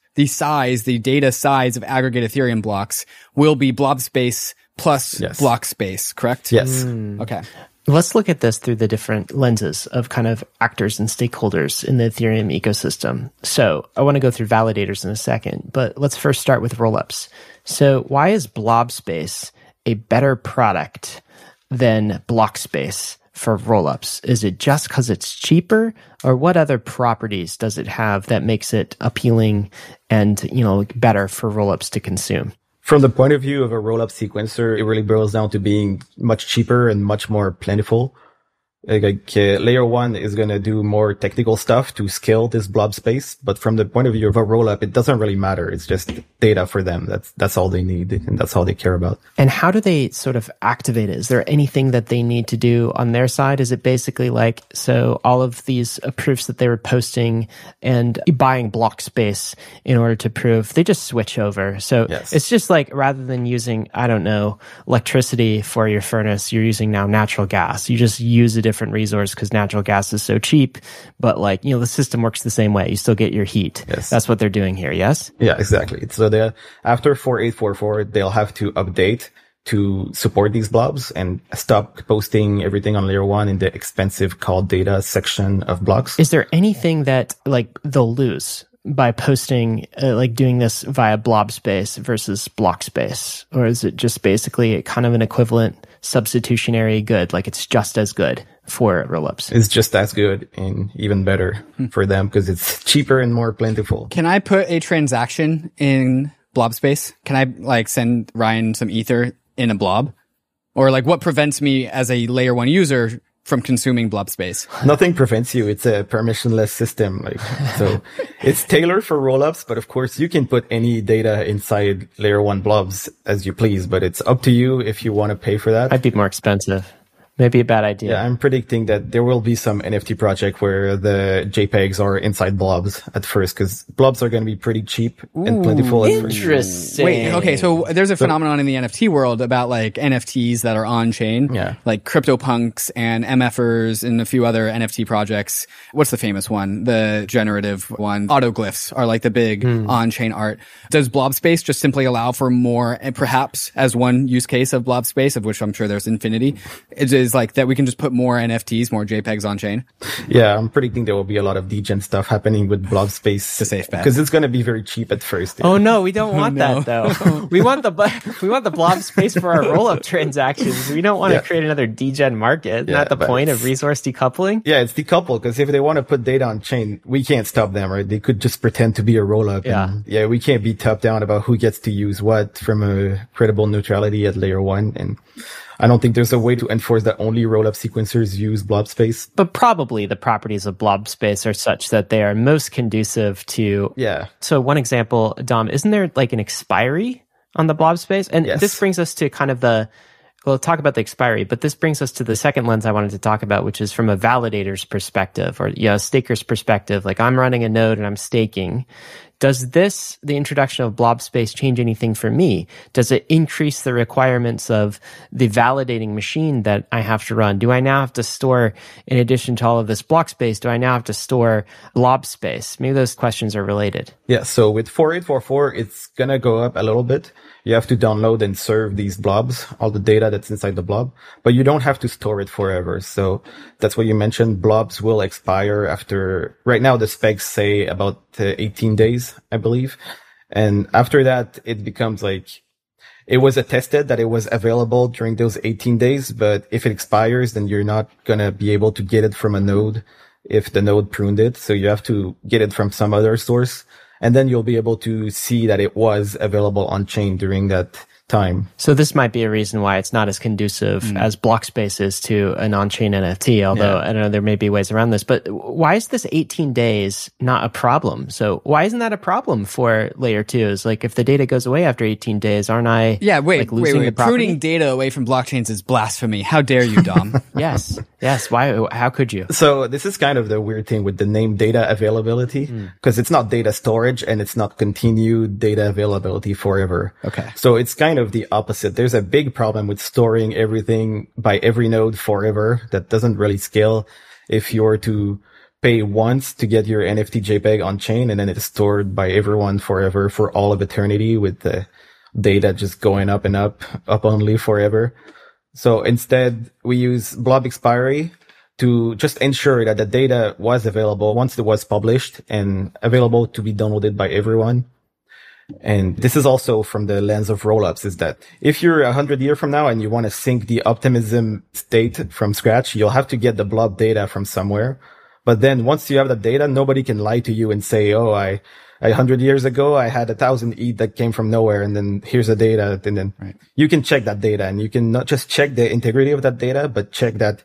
[SPEAKER 2] the data size of aggregate Ethereum blocks will be blob space plus block space, correct?
[SPEAKER 4] Yes.
[SPEAKER 2] Okay.
[SPEAKER 1] Let's look at this through the different lenses of kind of actors and stakeholders in the Ethereum ecosystem. So I want to go through validators in a second, but let's first start with rollups. So why is blob space a better product than block space for rollups? Is it just because it's cheaper, or what other properties does it have that makes it appealing and, better for rollups to consume?
[SPEAKER 4] From the point of view of a rollup sequencer, it really boils down to being much cheaper and much more plentiful. Layer 1 is going to do more technical stuff to scale this blob space, but from the point of view of a rollup, it doesn't really matter. It's just data for them. That's all they need, and that's all they care about.
[SPEAKER 1] And how do they sort of activate it? Is there anything that they need to do on their side? Is it basically like, so all of these proofs that they were posting and buying block space in order to prove, they just switch over. So
[SPEAKER 4] yes.
[SPEAKER 1] It's just like, rather than using, I don't know, electricity for your furnace, you're using now natural gas. You just use a different resource because natural gas is so cheap, but like, the system works the same way. You still get your heat.
[SPEAKER 4] Yes.
[SPEAKER 1] That's what they're doing here. Yes?
[SPEAKER 4] Yeah, exactly. So after 4844, they'll have to update to support these blobs and stop posting everything on layer 1 in the expensive call data section of blocks.
[SPEAKER 1] Is there anything that like they'll lose by posting, like doing this via blob space versus block space? Or is it just basically kind of an equivalent substitutionary good? Like it's just as good for rollups?
[SPEAKER 4] It's just as good and even better for them because it's cheaper and more plentiful.
[SPEAKER 2] Can I put a transaction in blob space? Can I like send Ryan some ether in a blob? Or like what prevents me as a layer 1 user from consuming blob space?
[SPEAKER 4] Nothing prevents you. It's a permissionless system. So it's tailored for rollups, but of course you can put any data inside layer 1 blobs as you please, but it's up to you if you want to pay for that.
[SPEAKER 1] Might be more expensive. Maybe a bad idea.
[SPEAKER 4] Yeah, I'm predicting that there will be some NFT project where the JPEGs are inside blobs at first, because blobs are going to be pretty cheap and plentiful at first.
[SPEAKER 1] Interesting.
[SPEAKER 2] Wait, okay, so there's a phenomenon in the NFT world about like NFTs that are on chain, like CryptoPunks and MFers and a few other NFT projects. What's the famous one? The generative one. Autoglyphs are like the big on-chain art. Does blob space just simply allow for more, and perhaps as one use case of blob space, of which I'm sure there's infinity, it is like that we can just put more NFTs, more JPEGs on chain?
[SPEAKER 4] Yeah, I'm predicting there will be a lot of degen stuff happening with blob space.
[SPEAKER 2] It's a safe bet.
[SPEAKER 4] Because it's going to be very cheap at first.
[SPEAKER 1] Oh no, we don't want that though. we want the blob space for our roll-up transactions. We don't want to create another degen market. Isn't that the point of resource decoupling?
[SPEAKER 4] Yeah, it's decoupled because if they want to put data on chain, we can't stop them, right? They could just pretend to be a roll-up.
[SPEAKER 1] Yeah.
[SPEAKER 4] And we can't be top down about who gets to use what from a credible neutrality at layer 1. And I don't think there's a way to enforce that only rollup sequencers use blob space.
[SPEAKER 1] But probably the properties of blob space are such that they are most conducive to...
[SPEAKER 4] Yeah.
[SPEAKER 1] So one example, Dom, isn't there like an expiry on the blob space? And this brings us to kind of we'll talk about the expiry, but this brings us to the second lens I wanted to talk about, which is from a validator's perspective or a staker's perspective. Like I'm running a node and I'm staking. Does the introduction of blob space change anything for me? Does it increase the requirements of the validating machine that I have to run? Do I now have to store, in addition to all of this block space, do I now have to store blob space? Maybe those questions are related.
[SPEAKER 4] Yeah, so with 4844, it's going to go up a little bit. You have to download and serve these blobs, all the data that's inside the blob, but you don't have to store it forever. So that's what you mentioned. Blobs will expire after, right now the specs say about 18 days, I believe. And after that, it becomes like, it was attested that it was available during those 18 days, but if it expires, then you're not going to be able to get it from a node if the node pruned it. So you have to get it from some other source. And then you'll be able to see that it was available on chain during that time.
[SPEAKER 1] So this might be a reason why it's not as conducive as block space is to an on-chain NFT, although I don't know, there may be ways around this. But why is this 18 days not a problem? So why isn't that a problem for layer 2s? Like if the data goes away after 18 days, aren't I losing the property?
[SPEAKER 2] Pruning data away from blockchains is blasphemy. How dare you, Dom?
[SPEAKER 1] Yes. Why? How could you?
[SPEAKER 4] So this is kind of the weird thing with the name data availability, because it's not data storage and it's not continued data availability forever.
[SPEAKER 2] Okay.
[SPEAKER 4] So it's kind of the opposite. There's a big problem with storing everything by every node forever. That doesn't really scale. If you're to pay once to get your NFT JPEG on chain and then it's stored by everyone forever for all of eternity with the data just going up and up only forever. So instead, we use blob expiry to just ensure that the data was available once it was published and available to be downloaded by everyone. And this is also from the lens of rollups, is that if you're 100 years from now and you want to sync the optimism state from scratch, you'll have to get the blob data from somewhere. But then once you have that data, nobody can lie to you and say, 100 years ago, I had 1,000 ETH that came from nowhere. And then here's the data. And then you can check that data and you can not just check the integrity of that data, but check that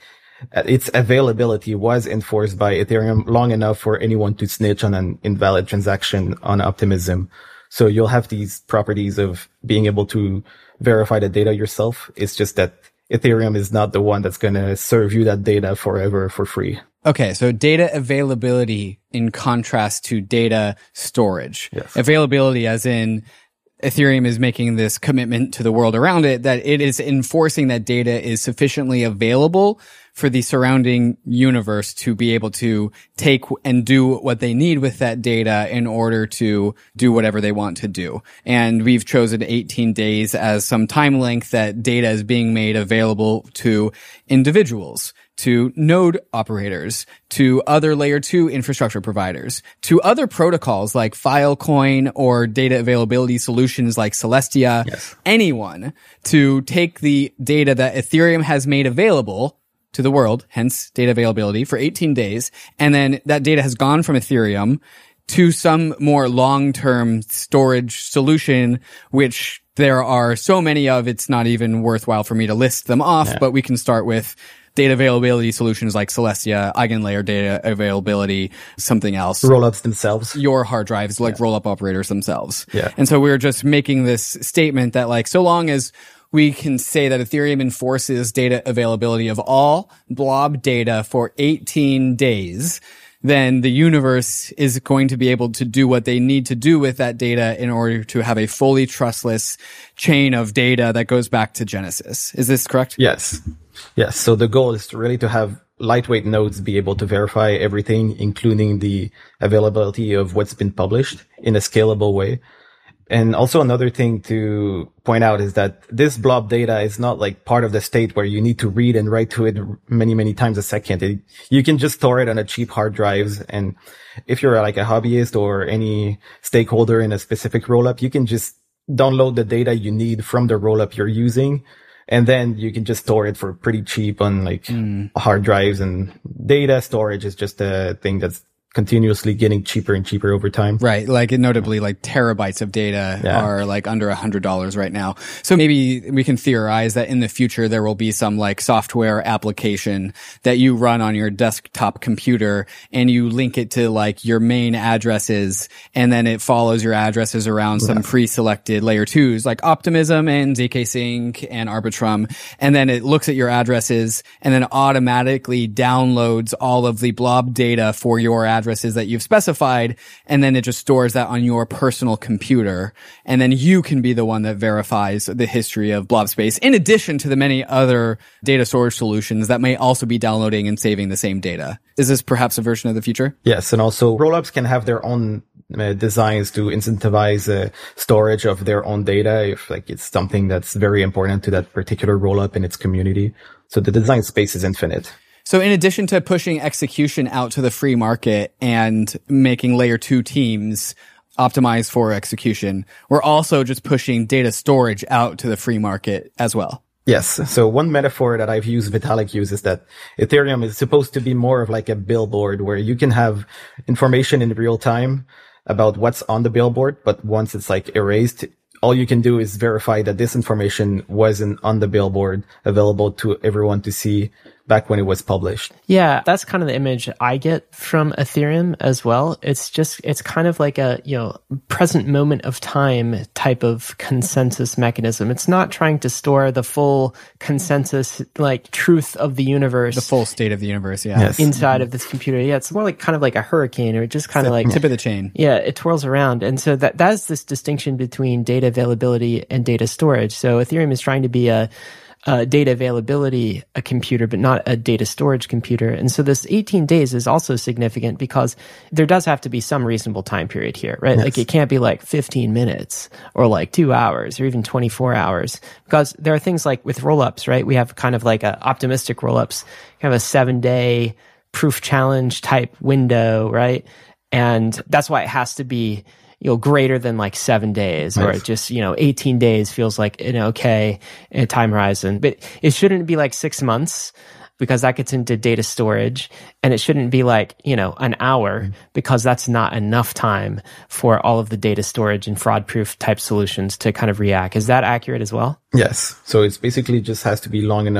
[SPEAKER 4] its availability was enforced by Ethereum long enough for anyone to snitch on an invalid transaction on Optimism. So you'll have these properties of being able to verify the data yourself. It's just that Ethereum is not the one that's going to serve you that data forever for free.
[SPEAKER 2] Okay, so data availability in contrast to data storage.
[SPEAKER 4] Yes.
[SPEAKER 2] Availability as in Ethereum is making this commitment to the world around it that it is enforcing that data is sufficiently available for the surrounding universe to be able to take and do what they need with that data in order to do whatever they want to do. And we've chosen 18 days as some time length that data is being made available to individuals, to node operators, to other layer 2 infrastructure providers, to other protocols like Filecoin or data availability solutions like Celestia,
[SPEAKER 4] Yes.
[SPEAKER 2] anyone to take the data that Ethereum has made available to the world, hence data availability for 18 days. And then that data has gone from Ethereum to some more long-term storage solution, which there are so many of, it's not even worthwhile for me to list them off, but we can start with data availability solutions like Celestia, EigenLayer data availability, something else.
[SPEAKER 4] Rollups themselves.
[SPEAKER 2] Your hard drives, like rollup operators themselves.
[SPEAKER 4] Yeah.
[SPEAKER 2] And so we're just making this statement that like, so long as we can say that Ethereum enforces data availability of all blob data for 18 days, then the universe is going to be able to do what they need to do with that data in order to have a fully trustless chain of data that goes back to Genesis. Is this correct?
[SPEAKER 4] Yes. Yes. So the goal is really to have lightweight nodes be able to verify everything, including the availability of what's been published in a scalable way. And also another thing to point out is that this blob data is not like part of the state where you need to read and write to it many, many times a second. You can just store it on a cheap hard drives. And if you're like a hobbyist or any stakeholder in a specific rollup, you can just download the data you need from the rollup you're using. And then you can just store it for pretty cheap on like hard drives, and data storage is just a thing that's continuously getting cheaper and cheaper over time.
[SPEAKER 2] Right. Like notably like terabytes of data are like under $100 right now. So maybe we can theorize that in the future there will be some like software application that you run on your desktop computer and you link it to like your main addresses, and then it follows your addresses around some pre-selected layer 2s like Optimism and zkSync and Arbitrum. And then it looks at your addresses and then automatically downloads all of the blob data for your addresses that you've specified, and then it just stores that on your personal computer, and then you can be the one that verifies the history of blob space, in addition to the many other data storage solutions that may also be downloading and saving the same data. Is this perhaps a version of the future?
[SPEAKER 4] Yes, and also rollups can have their own designs to incentivize storage of their own data if like it's something that's very important to that particular rollup in its community. So the design space is infinite.
[SPEAKER 2] So in addition to pushing execution out to the free market and making layer 2 teams optimized for execution, we're also just pushing data storage out to the free market as well.
[SPEAKER 4] Yes. So one metaphor that I've used, Vitalik uses, that Ethereum is supposed to be more of like a billboard where you can have information in real time about what's on the billboard, but once it's like erased, all you can do is verify that this information wasn't on the billboard available to everyone to see back when it was published.
[SPEAKER 1] Yeah, that's kind of the image I get from Ethereum as well. It's kind of like a, present moment of time type of consensus mechanism. It's not trying to store the full consensus, like truth of the universe.
[SPEAKER 2] The full state of the universe, yeah.
[SPEAKER 4] Yes.
[SPEAKER 1] Inside of this computer. Yeah, it's more like kind of like a hurricane, or just kind of like
[SPEAKER 2] tip of the chain.
[SPEAKER 1] Yeah, it twirls around. And so that's this distinction between data availability and data storage. So Ethereum is trying to be a data availability a computer, but not a data storage computer. And so this 18 days is also significant because there does have to be some reasonable time period here, right?
[SPEAKER 4] Yes.
[SPEAKER 1] Like it can't be like 15 minutes or like 2 hours or even 24 hours, because there are things like with rollups, right? We have kind of like a optimistic rollups, kind of a 7-day proof challenge type window, right? And that's why it has to be greater than like 7 days, or just, 18 days feels like an okay time horizon. But it shouldn't be like 6 months, because that gets into data storage. And it shouldn't be like, an hour, because that's not enough time for all of the data storage and fraud proof type solutions to kind of react. Is that accurate as well?
[SPEAKER 4] Yes. So it's basically just has to be long enough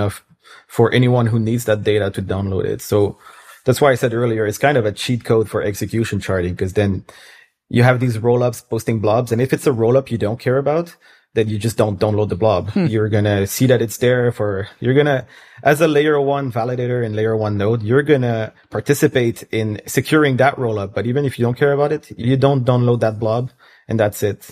[SPEAKER 4] for anyone who needs that data to download it. So that's why I said earlier, it's kind of a cheat code for execution charting, because then you have these rollups posting blobs. And if it's a rollup you don't care about, then you just don't download the blob. You're going to see that it's there as a layer 1 validator and layer 1 node, you're going to participate in securing that rollup. But even if you don't care about it, you don't download that blob, and that's it.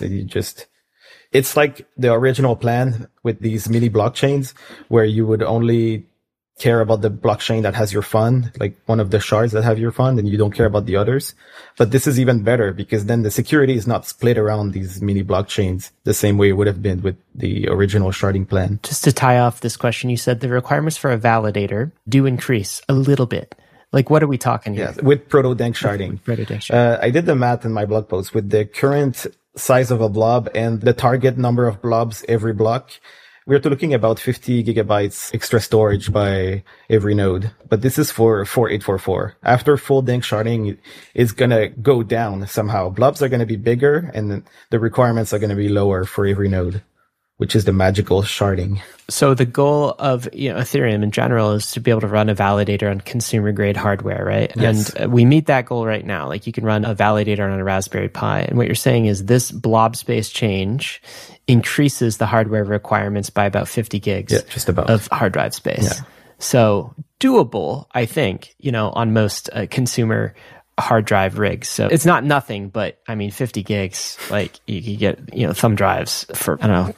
[SPEAKER 4] It's like the original plan with these mini blockchains where you would only care about the blockchain that has your fund, like one of the shards that have your fund, and you don't care about the others. But this is even better, because then the security is not split around these mini blockchains the same way it would have been with the original sharding plan.
[SPEAKER 1] Just to tie off this question, you said the requirements for a validator do increase a little bit. Like, what are we talking here?
[SPEAKER 4] Yeah, with proto-dank sharding. I did the math in my blog post with the current size of a blob and the target number of blobs every block. We're looking about 50 gigabytes extra storage by every node. But this is for 4844. After full dank sharding, it's going to go down somehow. Blobs are going to be bigger, and the requirements are going to be lower for every node, which is the magical sharding.
[SPEAKER 1] So the goal of Ethereum in general is to be able to run a validator on consumer grade hardware, right?
[SPEAKER 4] Yes.
[SPEAKER 1] And we meet that goal right now. Like, you can run a validator on a Raspberry Pi. And what you're saying is this blob space change increases the hardware requirements by about 50 gigs
[SPEAKER 4] just about
[SPEAKER 1] of hard drive space.
[SPEAKER 4] Yeah.
[SPEAKER 1] So doable, I think, on most consumer hard drive rigs. So it's not nothing, but I mean, 50 gigs, like you could get, thumb drives for, I don't know,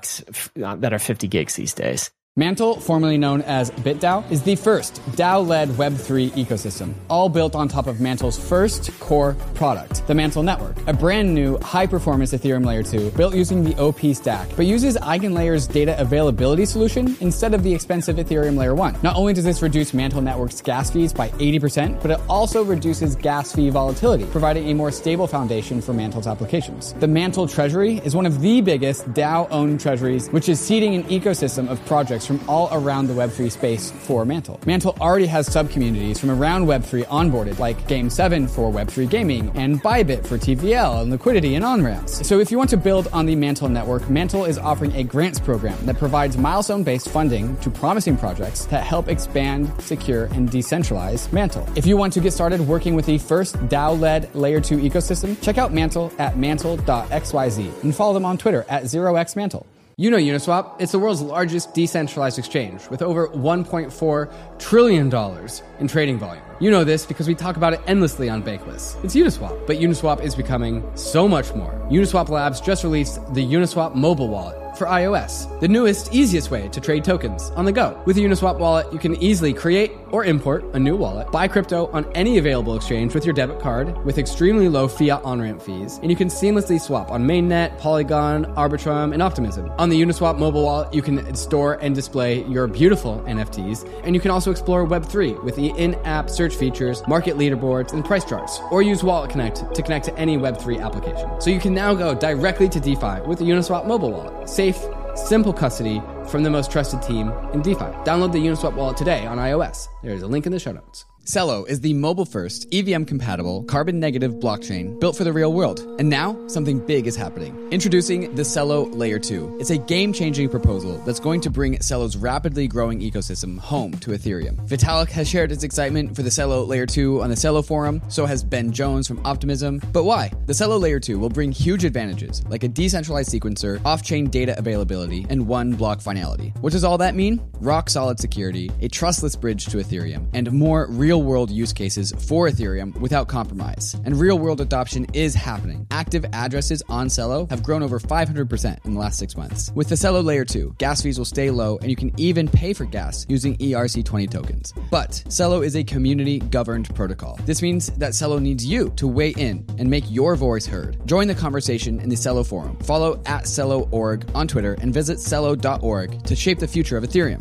[SPEAKER 1] $10 that are 50 gigs these days.
[SPEAKER 3] Mantle, formerly known as BitDAO, is the first DAO-led Web3 ecosystem, all built on top of Mantle's first core product, the Mantle Network, a brand new high-performance Ethereum Layer 2 built using the OP stack, but uses EigenLayer's data availability solution instead of the expensive Ethereum Layer 1. Not only does this reduce Mantle Network's gas fees by 80%, but it also reduces gas fee volatility, providing a more stable foundation for Mantle's applications. The Mantle Treasury is one of the biggest DAO-owned treasuries, which is seeding an ecosystem of projects from all around the Web3 space for Mantle. Mantle already has sub-communities from around Web3 onboarded, like Game7 for Web3 gaming, and Bybit for TVL and liquidity and on-ramps. So if you want to build on the Mantle network, Mantle is offering a grants program that provides milestone-based funding to promising projects that help expand, secure, and decentralize Mantle. If you want to get started working with the first DAO-led Layer 2 ecosystem, check out Mantle at mantle.xyz and follow them on Twitter at 0xmantle.
[SPEAKER 5] You know Uniswap. It's the world's largest decentralized exchange with over $1.4 trillion in trading volume. You know this because we talk about it endlessly on Bankless. It's Uniswap, but Uniswap is becoming so much more. Uniswap Labs just released the Uniswap mobile wallet for iOS, the newest, easiest way to trade tokens on the go. With the Uniswap wallet, you can easily create or import a new wallet, buy crypto on any available exchange with your debit card with extremely low fiat on-ramp fees, and you can seamlessly swap on Mainnet, Polygon, Arbitrum, and Optimism. On the Uniswap mobile wallet, you can store and display your beautiful NFTs, and you can also explore Web3 with the in-app search features, market leaderboards, and price charts, or use Wallet Connect to connect to any Web3 application. So you can now go directly to DeFi with the Uniswap mobile wallet. Safe, simple custody from the most trusted team in DeFi. Download the Uniswap wallet today on iOS. There's a link in the show notes.
[SPEAKER 2] Celo is the mobile-first, EVM-compatible, carbon-negative blockchain built for the real world. And now, something big is happening. Introducing the Celo Layer 2. It's a game-changing proposal that's going to bring Celo's rapidly growing ecosystem home to Ethereum. Vitalik has shared his excitement for the Celo Layer 2 on the Celo forum, so has Ben Jones from Optimism. But why? The Celo Layer 2 will bring huge advantages, like a decentralized sequencer, off-chain data availability, and one-block finality. What does all that mean? Rock-solid security, a trustless bridge to Ethereum, and more real-world use cases for Ethereum without compromise. And real-world adoption is happening. Active addresses on Celo have grown over 500% in the last 6 months. With the Celo Layer 2, gas fees will stay low, and you can even pay for gas using ERC20 tokens. But Celo is a community-governed protocol. This means that Celo needs you to weigh in and make your voice heard. Join the conversation in the Celo forum. Follow @Celo.org on Twitter and visit Celo.org to shape the future of Ethereum.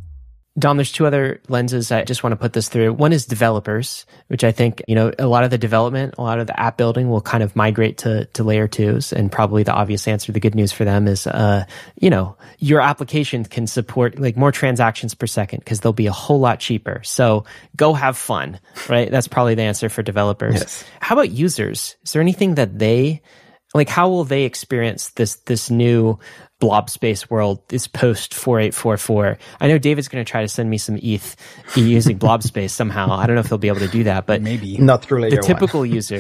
[SPEAKER 1] Dom, there's two other lenses I just want to put this through. One is developers, which I think, a lot of the development, a lot of the app building will kind of migrate to layer 2s. And probably the obvious answer, the good news for them is, your application can support like more transactions per second because they'll be a whole lot cheaper. So go have fun, right? That's probably the answer for developers.
[SPEAKER 4] Yes.
[SPEAKER 1] How about users? Is there anything that they like how will they experience this new blob space world, this post 4844? I know David's going to try to send me some ETH using blob space somehow. I don't know if he'll be able to do that, but
[SPEAKER 2] maybe
[SPEAKER 4] not through layer
[SPEAKER 1] the typical user.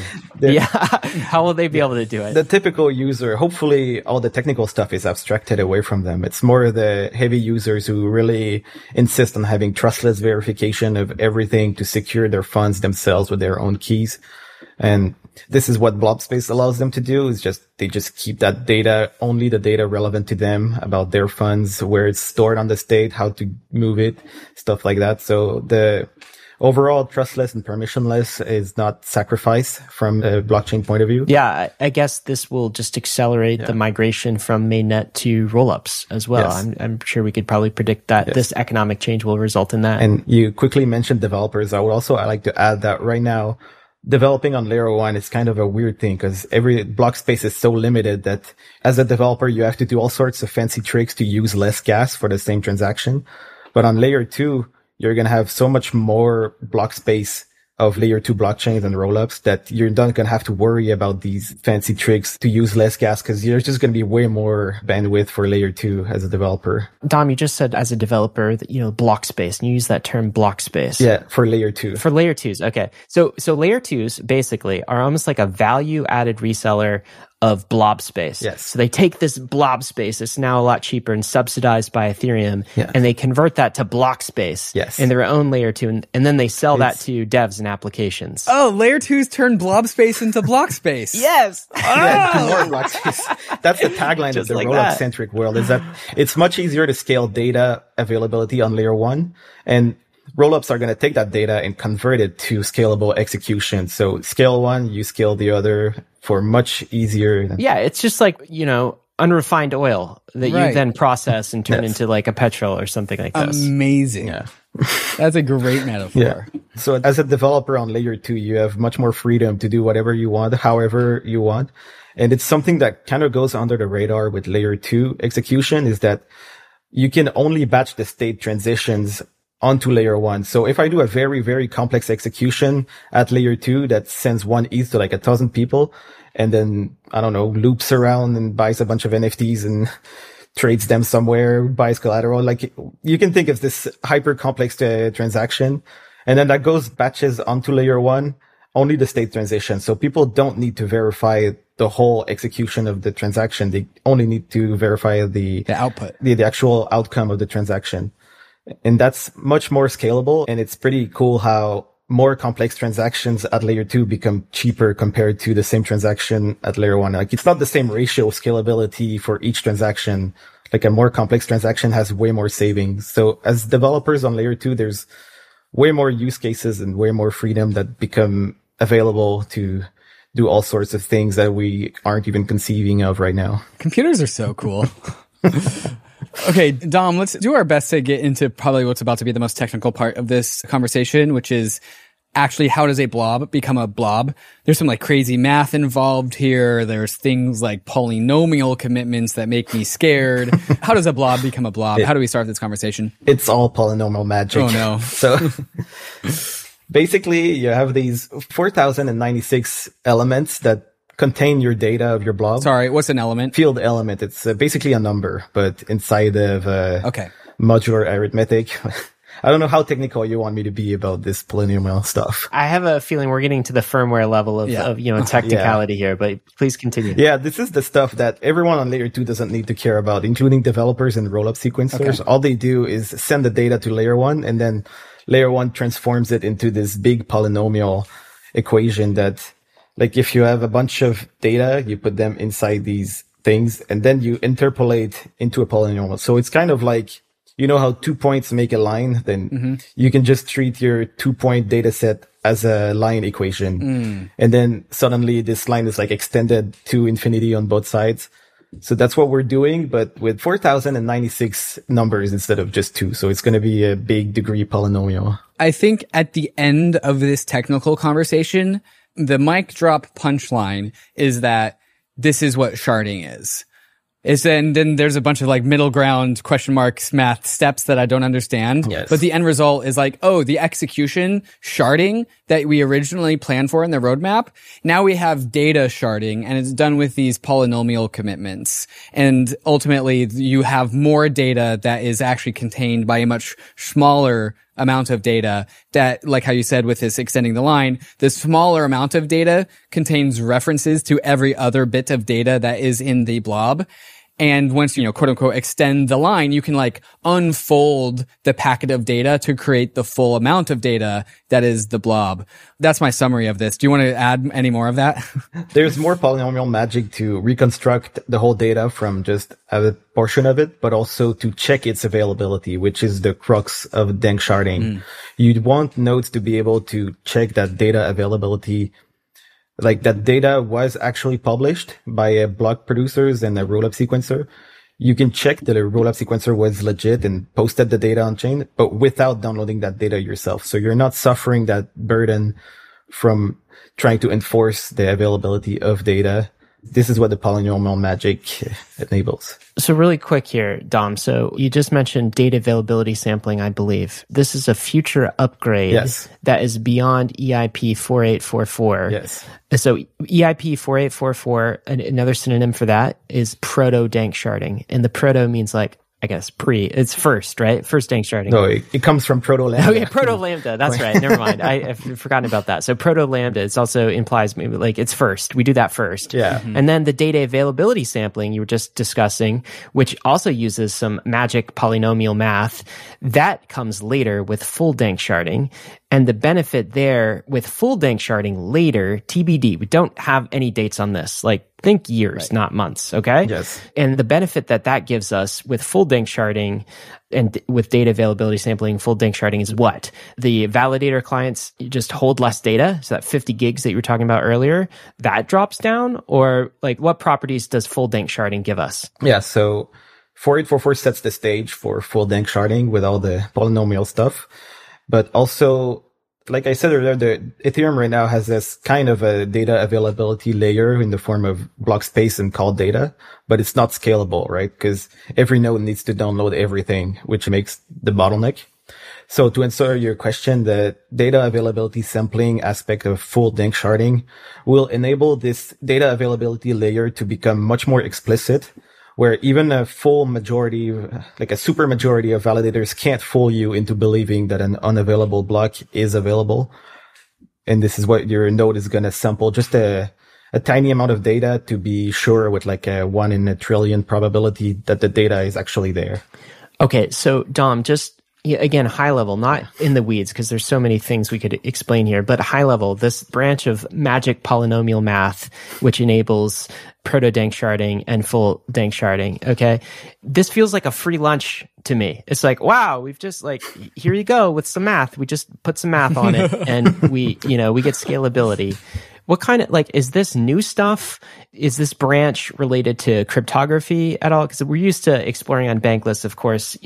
[SPEAKER 1] How will they be able to do it?
[SPEAKER 4] The typical user, hopefully all the technical stuff is abstracted away from them. It's more the heavy users who really insist on having trustless verification of everything to secure their funds themselves with their own keys. And this is what blob space allows them to do, is they just keep that data, only the data relevant to them about their funds, where it's stored on the state, how to move it, stuff like that. So the overall trustless and permissionless is not sacrificed from a blockchain point of view.
[SPEAKER 1] Yeah, I guess this will just accelerate the migration from mainnet to rollups as well.
[SPEAKER 4] Yes.
[SPEAKER 1] I'm sure we could probably predict that this economic change will result in that.
[SPEAKER 4] And you quickly mentioned developers. I like to add that right now, developing on layer one is kind of a weird thing because every block space is so limited that as a developer, you have to do all sorts of fancy tricks to use less gas for the same transaction. But on layer two, you're going to have so much more block space of layer two blockchains and rollups that you're not going to have to worry about these fancy tricks to use less gas because there's just going to be way more bandwidth for layer two as a developer.
[SPEAKER 1] Dom, you just said as a developer that, block space, and you use that term block space.
[SPEAKER 4] Yeah, for layer two.
[SPEAKER 1] For layer twos. Okay. So layer twos basically are almost like a value added reseller of blob space.
[SPEAKER 4] Yes.
[SPEAKER 1] So they take this blob space, it's now a lot cheaper and subsidized by Ethereum, and they convert that to block space in their own layer two, and then they sell that to devs and applications.
[SPEAKER 2] Oh, layer twos turn blob space into block space.
[SPEAKER 1] Yes.
[SPEAKER 4] More block space. That's the tagline of the
[SPEAKER 1] like
[SPEAKER 4] rollup-centric world, is that it's much easier to scale data availability on layer one, and rollups are going to take that data and convert it to scalable execution. So scale one, you scale the other for much easier.
[SPEAKER 1] Yeah, it's just like, unrefined oil that you then process and turn into like a petrol or something like this.
[SPEAKER 2] Amazing. Yeah. That's a great metaphor.
[SPEAKER 4] Yeah. So as a developer on layer two, you have much more freedom to do whatever you want, however you want. And it's something that kind of goes under the radar with layer two execution, is that you can only batch the state transitions onto layer one. So if I do a very, very complex execution at layer two that sends one ETH to like 1,000 people and then, I don't know, loops around and buys a bunch of NFTs and trades them somewhere, buys collateral, like you can think of this hyper complex transaction. And then that goes batches onto layer one, only the state transition. So people don't need to verify the whole execution of the transaction. They only need to verify the
[SPEAKER 2] output,
[SPEAKER 4] the actual outcome of the transaction. And that's much more scalable. And it's pretty cool how more complex transactions at layer two become cheaper compared to the same transaction at layer one. Like it's not the same ratio of scalability for each transaction. Like a more complex transaction has way more savings. So as developers on layer two, there's way more use cases and way more freedom that become available to do all sorts of things that we aren't even conceiving of right now.
[SPEAKER 2] Computers are so cool. Okay, Dom, let's do our best to get into probably what's about to be the most technical part of this conversation, which is actually how does a blob become a blob? There's some like crazy math involved here. There's things like polynomial commitments that make me scared. How does a blob become a blob? How do we start this conversation?
[SPEAKER 4] It's all polynomial magic.
[SPEAKER 2] Oh no.
[SPEAKER 4] So basically you have these 4,096 elements that contain your data of your blob.
[SPEAKER 2] Sorry, what's an element?
[SPEAKER 4] Field element. It's basically a number, but inside of modular arithmetic. I don't know how technical you want me to be about this polynomial stuff.
[SPEAKER 1] I have a feeling we're getting to the firmware level of technicality here, but please continue.
[SPEAKER 4] Yeah, this is the stuff that everyone on layer 2 doesn't need to care about, including developers and rollup sequencers. Okay. All they do is send the data to layer 1, and then layer 1 transforms it into this big polynomial equation that, like, if you have a bunch of data, you put them inside these things, and then you interpolate into a polynomial. So it's kind of like, you know how 2 points make a line? Then you can just treat your 2-point data set as a line equation. And then suddenly this line is like extended to infinity on both sides. So that's what we're doing, but with 4,096 numbers instead of just 2. So it's going to be a big degree polynomial.
[SPEAKER 2] I think at the end of this technical conversation, the mic drop punchline is that this is what sharding is. And then there's a bunch of like middle ground question marks math steps that I don't understand.
[SPEAKER 4] Yes.
[SPEAKER 2] But the end result is like, oh, the execution sharding that we originally planned for in the roadmap. Now we have data sharding, and it's done with these polynomial commitments. And ultimately you have more data that is actually contained by a much smaller amount of data that, like how you said with this extending the line, the smaller amount of data contains references to every other bit of data that is in the blob. And once, quote unquote, extend the line, you can like unfold the packet of data to create the full amount of data that is the blob. That's my summary of this. Do you want to add any more of that?
[SPEAKER 4] There's more polynomial magic to reconstruct the whole data from just a portion of it, but also to check its availability, which is the crux of Dank sharding. You'd want nodes to be able to check that data availability, like that data was actually published by block producers and a rollup sequencer. You can check that a rollup sequencer was legit and posted the data on chain, but without downloading that data yourself. So you're not suffering that burden from trying to enforce the availability of data. This is what the polynomial magic enables.
[SPEAKER 1] So really quick here, Dom. So you just mentioned data availability sampling, I believe. This is a future upgrade that is beyond EIP 4844.
[SPEAKER 4] Yes.
[SPEAKER 1] So EIP 4844, another synonym for that is proto-dank sharding. And the proto means like, I guess it's first, right? First dank sharding.
[SPEAKER 4] No, it comes from proto-lambda.
[SPEAKER 1] Okay, proto-lambda. That's right. Never mind. I've forgotten about that. So proto-lambda, it also implies maybe like it's first. We do that first.
[SPEAKER 4] Yeah.
[SPEAKER 1] And then the data availability sampling you were just discussing, which also uses some magic polynomial math, that comes later with full dank sharding. And the benefit there with full dank sharding later, TBD, we don't have any dates on this. Like think years, not months. Okay.
[SPEAKER 4] Yes.
[SPEAKER 1] And the benefit that gives us with full dank sharding and with data availability sampling, full dank sharding is what? The validator clients just hold less data. So that 50 gigs that you were talking about earlier, that drops down, or like what properties does full dank sharding give us?
[SPEAKER 4] Yeah. So 4844 sets the stage for full dank sharding with all the polynomial stuff. But also, like I said earlier, the Ethereum right now has this kind of a data availability layer in the form of block space and call data, but it's not scalable, right? Because every node needs to download everything, which makes the bottleneck. So to answer your question, the data availability sampling aspect of full dank sharding will enable this data availability layer to become much more explicit, where even a full majority, like a super majority of validators can't fool you into believing that an unavailable block is available. And this is what your node is going to sample, just a tiny amount of data to be sure with like a 1 in a trillion probability that the data is actually there.
[SPEAKER 1] Okay. So Dom, just again, high level, not in the weeds, because there's so many things we could explain here, but high level, this branch of magic polynomial math, which enables proto-dank sharding and full dank sharding. Okay. This feels like a free lunch to me. It's like, wow, we've just like, here you go with some math. We just put some math on it and we get scalability. What kind of, like, is this new stuff? Is this branch related to cryptography at all? Because we're used to exploring on Bankless, of course,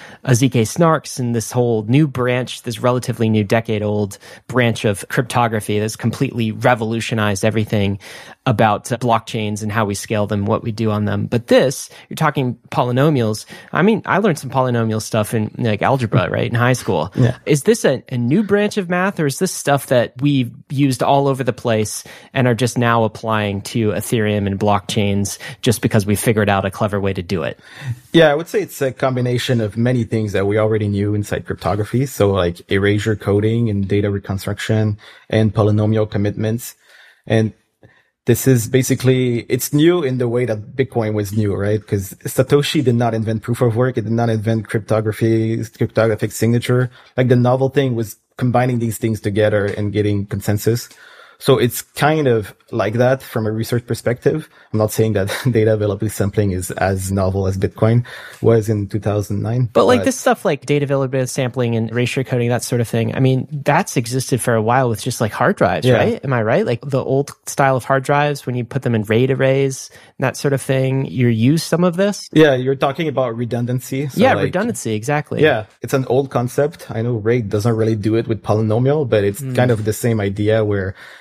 [SPEAKER 1] ZK Snarks and this whole new branch, this relatively new decade-old branch of cryptography that's completely revolutionized everything about blockchains and how we scale them, what we do on them. But this, you're talking polynomials. I mean, I learned some polynomial stuff in like algebra, right, in high school.
[SPEAKER 4] Yeah.
[SPEAKER 1] Is this a new branch of math, or is this stuff that we've used all over the place and are just now applying to Ethereum and blockchains just because we figured out a clever way to do it?
[SPEAKER 4] Yeah, I would say it's a combination of many things that we already knew inside cryptography. So like erasure coding and data reconstruction and polynomial commitments. And this is basically, it's new in the way that Bitcoin was new, right? Because Satoshi did not invent proof of work. It did not invent cryptographic signature. Like the novel thing was combining these things together and getting consensus. So it's kind of like that from a research perspective. I'm not saying that data availability sampling is as novel as Bitcoin was in 2009.
[SPEAKER 1] But like this stuff like data availability sampling and erasure coding, that sort of thing, I mean, that's existed for a while with just like hard drives, right? Am I right? Like the old style of hard drives, when you put them in RAID arrays, and that sort of thing, you use some of this?
[SPEAKER 4] Yeah, you're talking about redundancy. So
[SPEAKER 1] yeah, like, redundancy, exactly.
[SPEAKER 4] Yeah, it's an old concept. I know RAID doesn't really do it with polynomial, but it's kind of the same idea where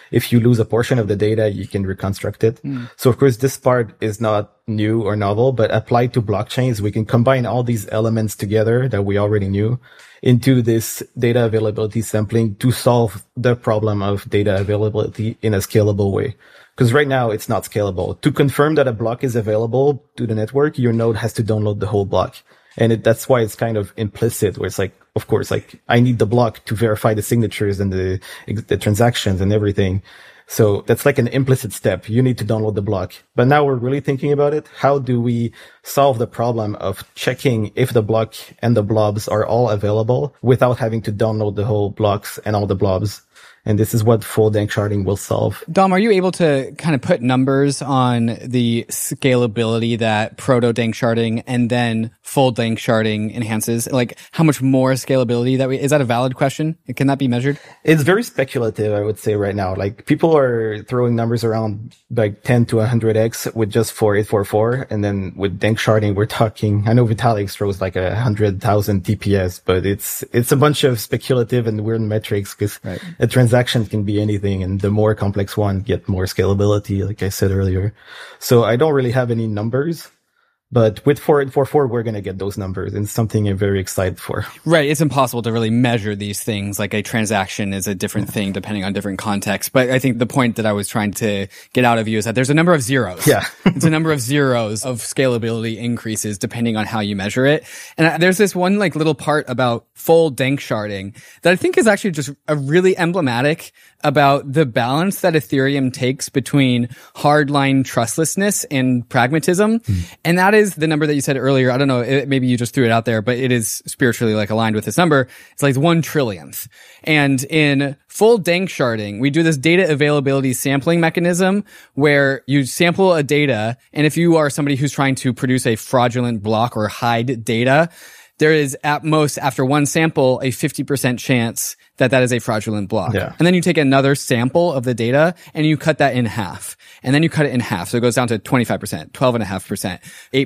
[SPEAKER 4] if you lose a portion of the data, you can reconstruct it. So of course, this part is not new or novel, but applied to blockchains, we can combine all these elements together that we already knew into this data availability sampling to solve the problem of data availability in a scalable way. Because right now it's not scalable. To confirm that a block is available to the network, your node has to download the whole block. And that's why it's kind of implicit, where it's like, of course, like I need the block to verify the signatures and the transactions and everything. So that's like an implicit step. You need to download the block. But now we're really thinking about it. How do we solve the problem of checking if the block and the blobs are all available without having to download the whole blocks and all the blobs? And this is what full danksharding will solve.
[SPEAKER 2] Dom, are you able to kind of put numbers on the scalability that proto danksharding and then full danksharding enhances? Like how much more scalability is that a valid question? Can that be measured?
[SPEAKER 4] It's very speculative, I would say right now. Like people are throwing numbers around like 10 to 100x with just 4844. And then with danksharding, we're talking, I know Vitalik throws like 100,000 TPS, but it's a bunch of speculative and weird metrics because a transaction can be anything, and the more complex one get more scalability, like I said earlier. So I don't really have any numbers, but with 4844, we're going to get those numbers, and something I'm very excited for.
[SPEAKER 2] Right. It's impossible to really measure these things. Like a transaction is a different thing depending on different contexts. But I think the point that I was trying to get out of you is that there's a number of zeros.
[SPEAKER 4] Yeah.
[SPEAKER 2] It's a number of zeros of scalability increases depending on how you measure it. And there's this one like little part about full danksharding that I think is actually just a really emblematic about the balance that Ethereum takes between hardline trustlessness and pragmatism. And that is the number that you said earlier. I don't know, maybe you just threw it out there, but it is spiritually like aligned with this number. It's like 1 trillionth. And in full danksharding, we do this data availability sampling mechanism where you sample a data. And if you are somebody who's trying to produce a fraudulent block or hide data, there is at most, after one sample, a 50% chance that is a fraudulent block.
[SPEAKER 4] Yeah.
[SPEAKER 2] And then you take another sample of the data and you cut that in half. And then you cut it in half. So it goes down to 25%, 12.5%,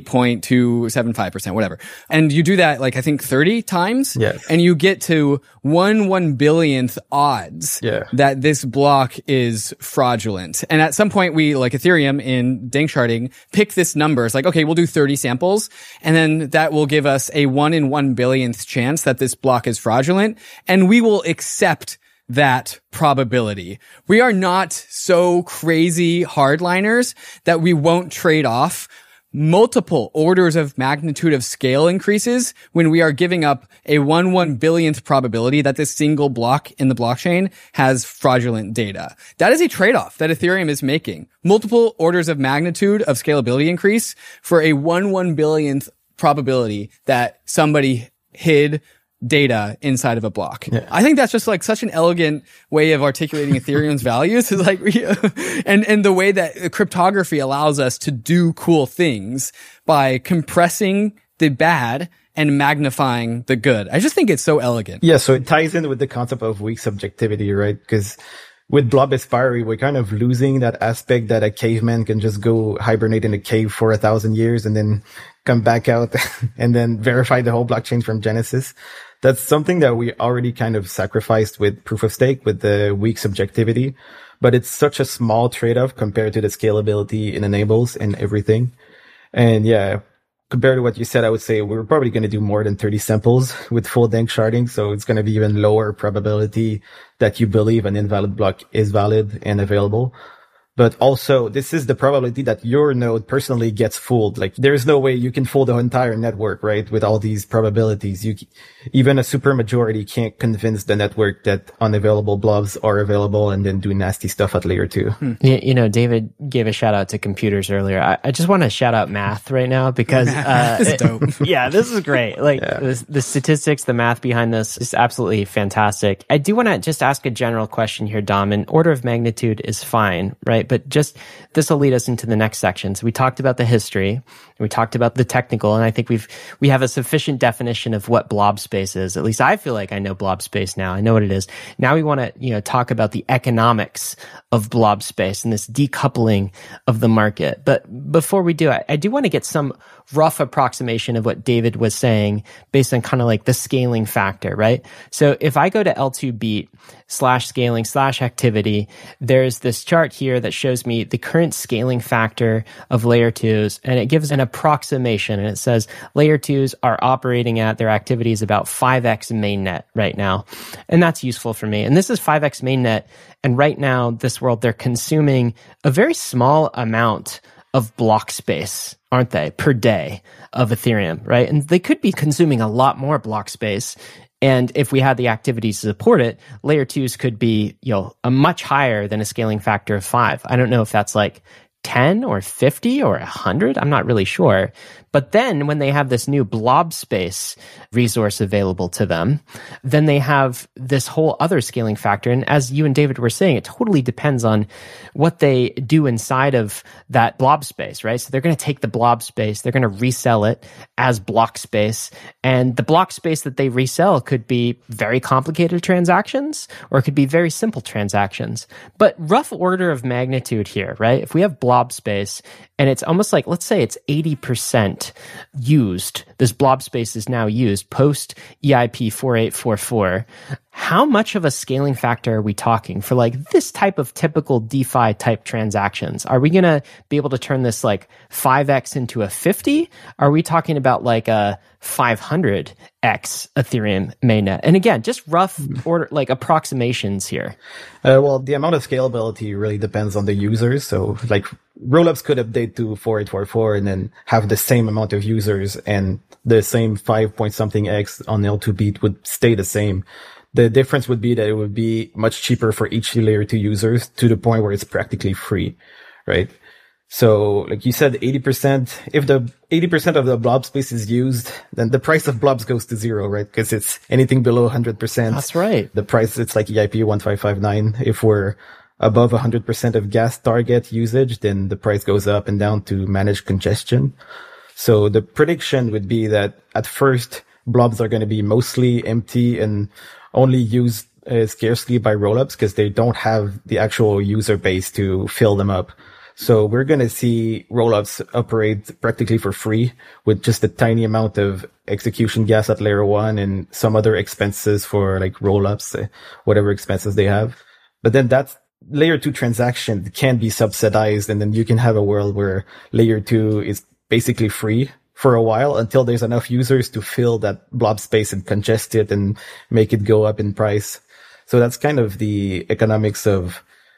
[SPEAKER 2] 8.275%, whatever. And you do that, like, I think 30 times.
[SPEAKER 4] Yes.
[SPEAKER 2] And you get to 1/1 odds that this block is fraudulent. And at some point we, like Ethereum in danksharding, pick this number. It's like, okay, we'll do 30 samples. And then that will give us a 1/1 chance that this block is fraudulent. And we will accept that probability. We are not so crazy hardliners that we won't trade off multiple orders of magnitude of scale increases when we are giving up a 1/1 probability that this single block in the blockchain has fraudulent data. That is a trade-off that Ethereum is making. Multiple orders of magnitude of scalability increase for a 1/1 probability that somebody hid data inside of a block. Yeah. I think that's just like such an elegant way of articulating Ethereum's values. It's like, and the way that cryptography allows us to do cool things by compressing the bad and magnifying the good. I just think it's so elegant.
[SPEAKER 4] Yeah. So it ties in with the concept of weak subjectivity, right? Because with blob expiry, we're kind of losing that aspect that a caveman can just go hibernate in a cave for 1,000 years and then come back out and then verify the whole blockchain from Genesis. That's something that we already kind of sacrificed with proof of stake, with the weak subjectivity, but it's such a small trade-off compared to the scalability it enables and everything. And yeah, compared to what you said, I would say we're probably going to do more than 30 samples with full danksharding. So it's going to be even lower probability that you believe an invalid block is valid and available. But also, this is the probability that your node personally gets fooled. Like, there's no way you can fool the entire network, right? With all these probabilities, even a supermajority can't convince the network that unavailable blobs are available and then do nasty stuff at layer 2.
[SPEAKER 1] You know, David gave a shout out to computers earlier. I just want to shout out math right now because,
[SPEAKER 2] this is dope.
[SPEAKER 1] Yeah, this is great. Like the statistics, the math behind this is absolutely fantastic. I do want to just ask a general question here, Dom. An order of magnitude is fine, right? right? But just, this will lead us into the next section. So we talked about the history, and we talked about the technical, and I think we have a sufficient definition of what blob space is. At least I feel like I know blob space now. I know what it is. Now we want to, talk about the economics of blob space and this decoupling of the market. But before we do, I do want to get some rough approximation of what David was saying based on kind of like the scaling factor, right? So if I go to L2Beat/scaling/activity, there's this chart here that shows me the current scaling factor of layer 2s, and it gives an approximation, and it says layer 2s are operating at their activities about 5x mainnet right now. And that's useful for me. And this is 5x mainnet. And right now, this world, they're consuming a very small amount of block space, aren't they, per day of Ethereum, right? And they could be consuming a lot more block space. And if we had the activities to support it, layer 2s could be, a much higher than a scaling factor of 5. I don't know if that's like 10 or 50 or 100. I'm not really sure. But then when they have this new blob space resource available to them, then they have this whole other scaling factor. And as you and David were saying, it totally depends on what they do inside of that blob space, right? So they're going to take the blob space, they're going to resell it as block space. And the block space that they resell could be very complicated transactions, or it could be very simple transactions. But rough order of magnitude here, right? If we have blob space and it's almost like, let's say it's 80% used, this blob space is now used post EIP 4844, how much of a scaling factor are we talking for like this type of typical DeFi type transactions? Are we going to be able to turn this like 5x into a 50? Are we talking about like a 500x Ethereum mainnet? And again, just rough order, like approximations here.
[SPEAKER 4] Well, the amount of scalability really depends on the users. So like rollups could update to 4844 and then have the same amount of users, and the same 5 point something X on L2Beat would stay the same. The difference would be that it would be much cheaper for each layer 2 users, to the point where it's practically free, right? So like you said, 80%, if the 80% of the blob space is used, then the price of blobs goes to zero, right? Because it's anything below 100%.
[SPEAKER 1] That's right.
[SPEAKER 4] The price, it's like EIP 1559. If we're above 100% of gas target usage, then the price goes up and down to manage congestion. So the prediction would be that at first, blobs are going to be mostly empty and only used scarcely by rollups, because they don't have the actual user base to fill them up. So we're going to see rollups operate practically for free with just a tiny amount of execution gas at layer 1 and some other expenses for like rollups, whatever expenses they have. But then that layer 2 transaction can be subsidized, and then you can have a world where layer 2 is basically free for a while until there's enough users to fill that blob space and congest it and make it go up in price. So that's kind of the economics of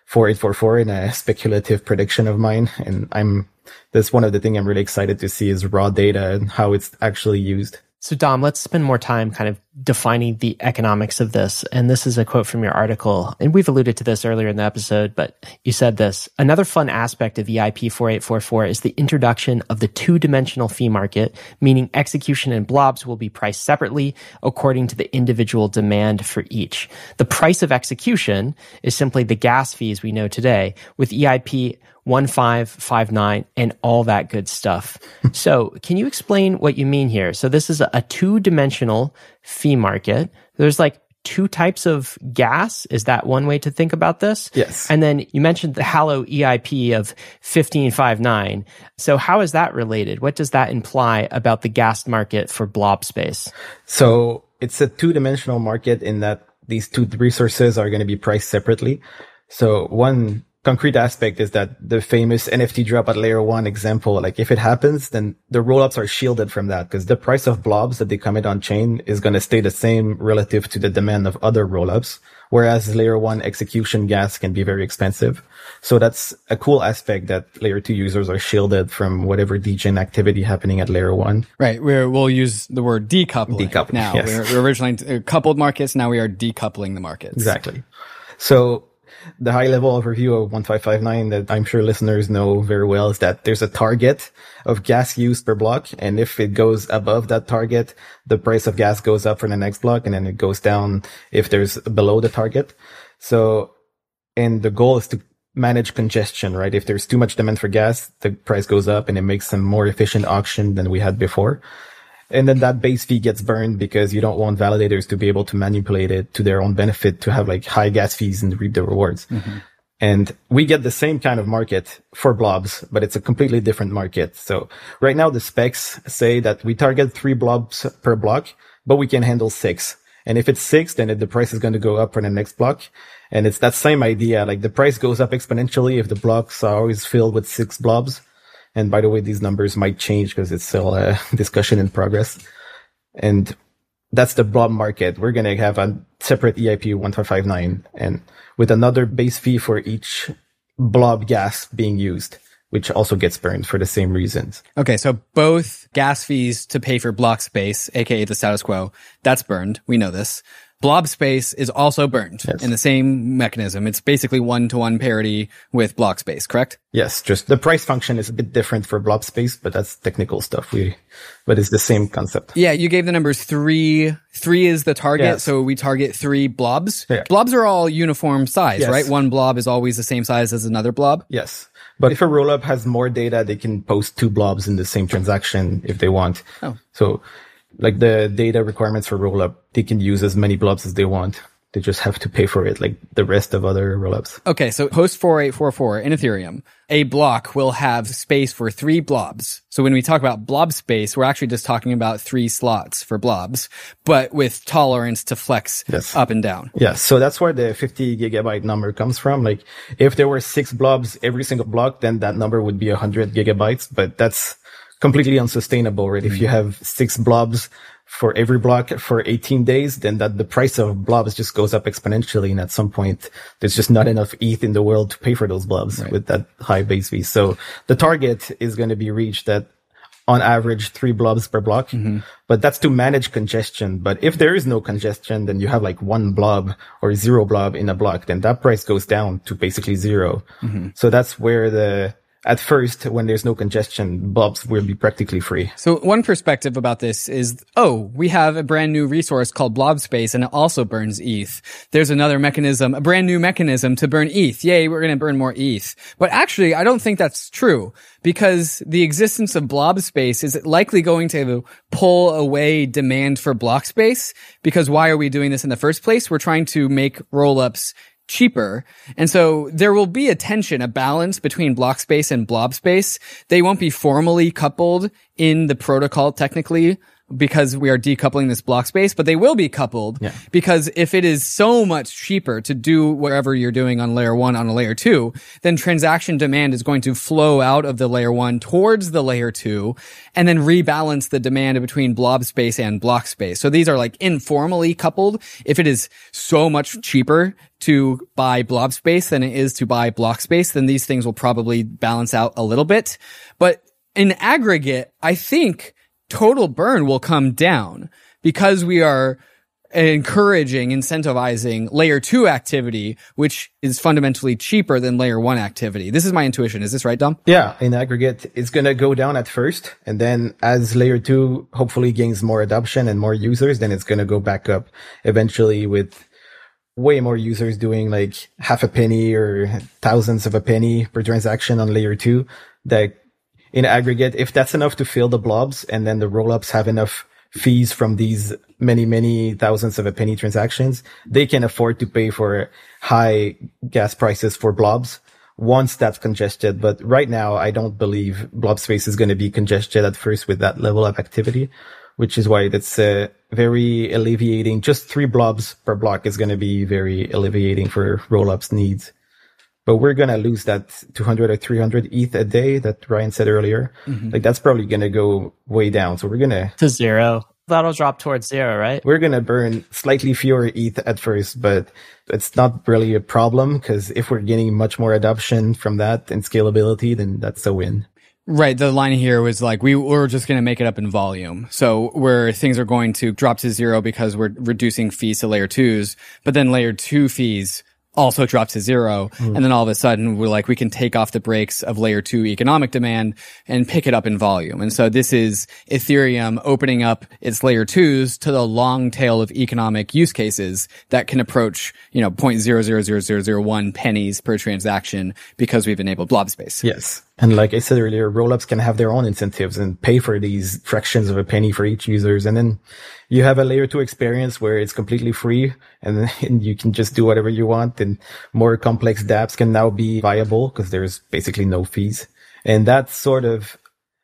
[SPEAKER 4] 4844 in a speculative prediction of mine. And that's one of the things I'm really excited to see, is raw data and how it's actually used.
[SPEAKER 1] So Dom, let's spend more time kind of defining the economics of this. And this is a quote from your article. And we've alluded to this earlier in the episode, but you said this: another fun aspect of EIP 4844 is the introduction of the two-dimensional fee market, meaning execution and blobs will be priced separately according to the individual demand for each. The price of execution is simply the gas fees we know today, with EIP 1559 and all that good stuff. So can you explain what you mean here? So this is a two-dimensional fee market. There's like two types of gas. Is that one way to think about this?
[SPEAKER 4] Yes.
[SPEAKER 1] And then you mentioned the Hallow EIP of 1559. So how is that related? What does that imply about the gas market for blob space?
[SPEAKER 4] So it's a two-dimensional market in that these two resources are going to be priced separately. So one concrete aspect is that the famous NFT drop at layer 1 example, like if it happens, then the rollups are shielded from that, because the price of blobs that they commit on chain is going to stay the same relative to the demand of other rollups, whereas layer 1 execution gas can be very expensive. So that's a cool aspect, that layer 2 users are shielded from whatever degen activity happening at layer 1.
[SPEAKER 2] Right. We'll use the word decoupling.
[SPEAKER 4] Decoupling,
[SPEAKER 2] now.
[SPEAKER 4] yes.
[SPEAKER 2] We're originally coupled markets. Now we are decoupling the markets.
[SPEAKER 4] Exactly. So the high level overview of 1559 that I'm sure listeners know very well is that there's a target of gas used per block. And if it goes above that target, the price of gas goes up for the next block, and then it goes down if there's below the target. So, and the goal is to manage congestion, right? If there's too much demand for gas, the price goes up and it makes a more efficient auction than we had before. And then that base fee gets burned because you don't want validators to be able to manipulate it to their own benefit, to have like high gas fees and reap the rewards. Mm-hmm. And we get the same kind of market for blobs, but it's a completely different market. So right now the specs say that we target 3 blobs per block, but we can handle 6. And if it's 6, then the price is going to go up for the next block. And it's that same idea. Like the price goes up exponentially if the blocks are always filled with 6 blobs. And by the way, these numbers might change because it's still a discussion in progress. And that's the blob market. We're going to have a separate EIP 1559 and with another base fee for each blob gas being used, which also gets burned for the same reasons.
[SPEAKER 2] Okay, so both gas fees to pay for block space, aka the status quo, that's burned. We know this. Blob space is also burned in the same mechanism. It's basically 1-to-1 parity with block space, correct?
[SPEAKER 4] Yes, just the price function is a bit different for blob space, but that's technical stuff. But it's the same concept.
[SPEAKER 2] Yeah, you gave the numbers 3. 3 is the target, so we target 3 blobs. Yeah. Blobs are all uniform size, right? One blob is always the same size as another blob?
[SPEAKER 4] Yes. But if a rollup has more data, they can post 2 blobs in the same transaction if they want. Oh. So like the data requirements for rollup, they can use as many blobs as they want. They just have to pay for it like the rest of other rollups.
[SPEAKER 2] Okay, so post 4844 in Ethereum, a block will have space for 3 blobs. So when we talk about blob space, we're actually just talking about 3 slots for blobs, but with tolerance to flex up and down.
[SPEAKER 4] Yes, so that's where the 50 gigabyte number comes from. Like if there were 6 blobs every single block, then that number would be 100 gigabytes, but that's completely unsustainable, right? If you have 6 blobs for every block for 18 days, then the price of blobs just goes up exponentially. And at some point, there's just not enough ETH in the world to pay for those blobs with that high base fee. So the target is going to be reached at on average 3 blobs per block, but that's to manage congestion. But if there is no congestion, then you have like 1 blob or 0 blob in a block, then that price goes down to basically 0. So that's where at first, when there's no congestion, blobs will be practically free.
[SPEAKER 2] So one perspective about this is, we have a brand new resource called blob space and it also burns ETH. There's another mechanism, a brand new mechanism to burn ETH. Yay, we're going to burn more ETH. But actually, I don't think that's true because the existence of blob space is likely going to pull away demand for block space because why are we doing this in the first place? We're trying to make rollups cheaper. And so there will be a balance between block space and blob space. They won't be formally coupled in the protocol technically because we are decoupling this block space, but they will be coupled because if it is so much cheaper to do whatever you're doing on layer 1 on a layer 2, then transaction demand is going to flow out of the layer 1 towards the layer 2 and then rebalance the demand between blob space and block space. So these are like informally coupled. If it is so much cheaper to buy blob space than it is to buy block space, then these things will probably balance out a little bit. But in aggregate, I think total burn will come down because we are incentivizing layer 2 activity, which is fundamentally cheaper than layer 1 activity. This is my intuition. Is this right, Dom?
[SPEAKER 4] Yeah, in aggregate, it's going to go down at first. And then as layer 2 hopefully gains more adoption and more users, then it's going to go back up eventually with way more users doing like half a penny or thousands of a penny per transaction on layer 2. That in aggregate, if that's enough to fill the blobs and then the rollups have enough fees from these many thousands of a penny transactions, they can afford to pay for high gas prices for blobs once that's congested. But right now, I don't believe blob space is going to be congested at first with that level of activity, which is why that's very alleviating. Just 3 blobs per block is going to be very alleviating for rollups needs. But we're going to lose that 200 or 300 ETH a day that Ryan said earlier. Like that's probably going to go way down. So we're going
[SPEAKER 1] to 0. That'll drop towards 0, right?
[SPEAKER 4] We're going to burn slightly fewer ETH at first, but it's not really a problem because if we're getting much more adoption from that and scalability, then that's a win.
[SPEAKER 2] Right. The line here was like, we're just going to make it up in volume. So where things are going to drop to 0 because we're reducing fees to layer 2s, but then layer 2 fees also drops to zero. And then all of a sudden we're like, we can take off the brakes of layer 2 economic demand and pick it up in volume. And so this is Ethereum opening up its layer 2s to the long tail of economic use cases that can approach, 0.000001 pennies per transaction because we've enabled blob space.
[SPEAKER 4] Yes. And like I said earlier, rollups can have their own incentives and pay for these fractions of a penny for each users. And then you have a layer 2 experience where it's completely free and you can just do whatever you want. And more complex dApps can now be viable because there's basically no fees. And that sort of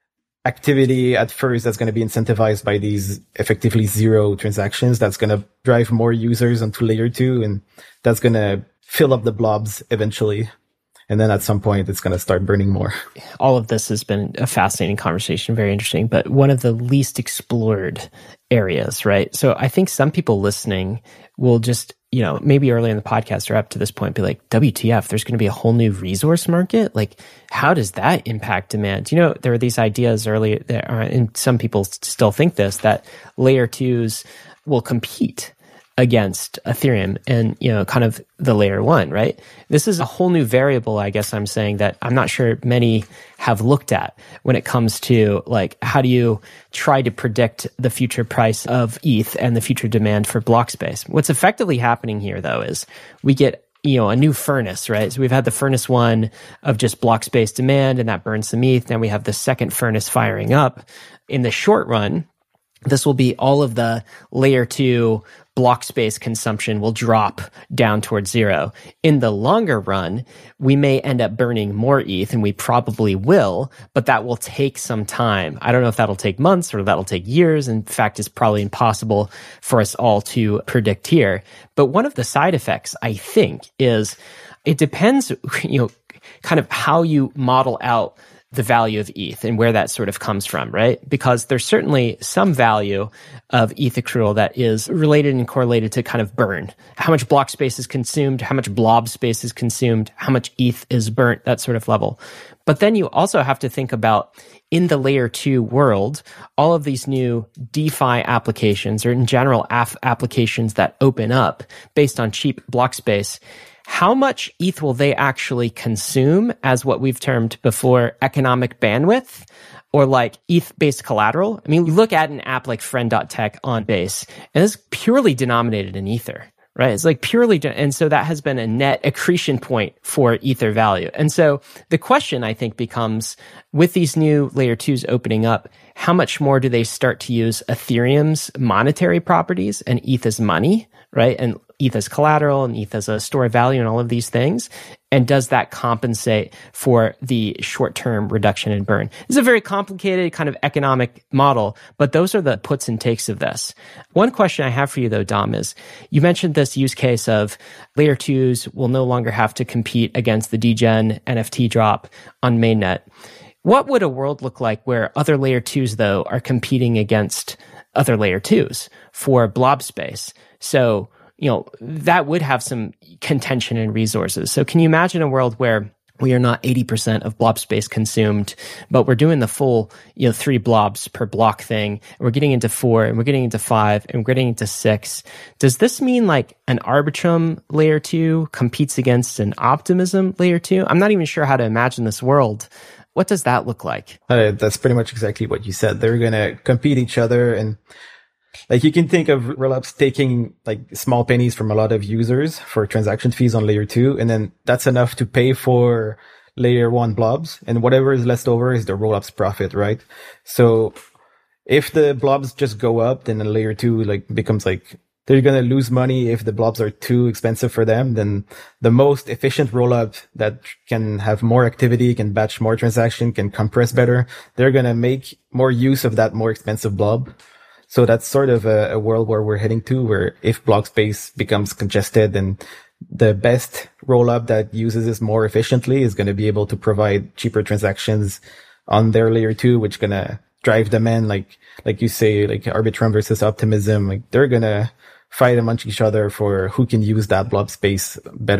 [SPEAKER 4] activity at first that's going to be incentivized by these effectively zero transactions. That's going to drive more users onto layer 2 and that's going to fill up the blobs eventually. And then at some point, it's going to start burning more.
[SPEAKER 1] All of this has been a fascinating conversation, very interesting, but one of the least explored areas, right? So I think some people listening will just, maybe early in the podcast or up to this point, be like, WTF, there's going to be a whole new resource market? Like, how does that impact demand? There were these ideas earlier, and some people still think this, that layer 2s will compete against Ethereum and, kind of the layer 1, right? This is a whole new variable, I guess I'm saying, that I'm not sure many have looked at when it comes to like, how do you try to predict the future price of ETH and the future demand for block space? What's effectively happening here though is we get a new furnace, right? So we've had the furnace 1 of just block space demand and that burns some ETH. Now we have the second furnace firing up. In the short run, this will be all of the layer 2 block space consumption will drop down towards zero. In the longer run, we may end up burning more ETH, and we probably will, but that will take some time. I don't know if that'll take months or that'll take years. In fact, it's probably impossible for us all to predict here. But one of the side effects, I think, is it depends, kind of how you model out the value of ETH and where that sort of comes from, right? Because there's certainly some value of ETH accrual that is related and correlated to kind of burn. How much block space is consumed, how much blob space is consumed, how much ETH is burnt, that sort of level. But then you also have to think about in the layer 2 world, all of these new DeFi applications or in general applications that open up based on cheap block space. How much ETH will they actually consume as what we've termed before economic bandwidth or like ETH-based collateral? I mean, you look at an app like friend.tech on Base, and it's purely denominated in Ether, right? It's like purely, and so that has been a net accretion point for Ether value. And so the question, I think, becomes, with these new layer 2s opening up, how much more do they start to use Ethereum's monetary properties and ETH as money, right? And ETH as collateral and ETH as a store of value and all of these things. And does that compensate for the short-term reduction in burn? It's a very complicated kind of economic model, but those are the puts and takes of this. One question I have for you though, Dom, is you mentioned this use case of layer 2s will no longer have to compete against the degen NFT drop on mainnet. What would a world look like where other layer 2s though are competing against other layer 2s for blob space? So, that would have some contention and resources. So can you imagine a world where we are not 80% of blob space consumed, but we're doing the full, 3 blobs per block thing. And we're getting into 4 and we're getting into 5 and we're getting into 6. Does this mean like an Arbitrum layer 2 competes against an Optimism layer 2? I'm not even sure how to imagine this world. What does that look like?
[SPEAKER 4] That's pretty much exactly what you said. They're going to compete each other, and like you can think of rollups taking like small pennies from a lot of users for transaction fees on layer 2, and then that's enough to pay for layer 1 blobs, and whatever is left over is the rollup's profit, right? So if the blobs just go up, then the layer 2 becomes they're going to lose money if the blobs are too expensive for them. Then the most efficient rollup that can have more activity, can batch more transaction, can compress better, they're going to make more use of that more expensive blob. So that's sort of a world where we're heading to, where if block space becomes congested, then the best rollup that uses this more efficiently is going to be able to provide cheaper transactions on their layer 2, which is going to drive demand, like you say, like Arbitrum versus Optimism. Like they're going to fight amongst each other for who can use that blob space better.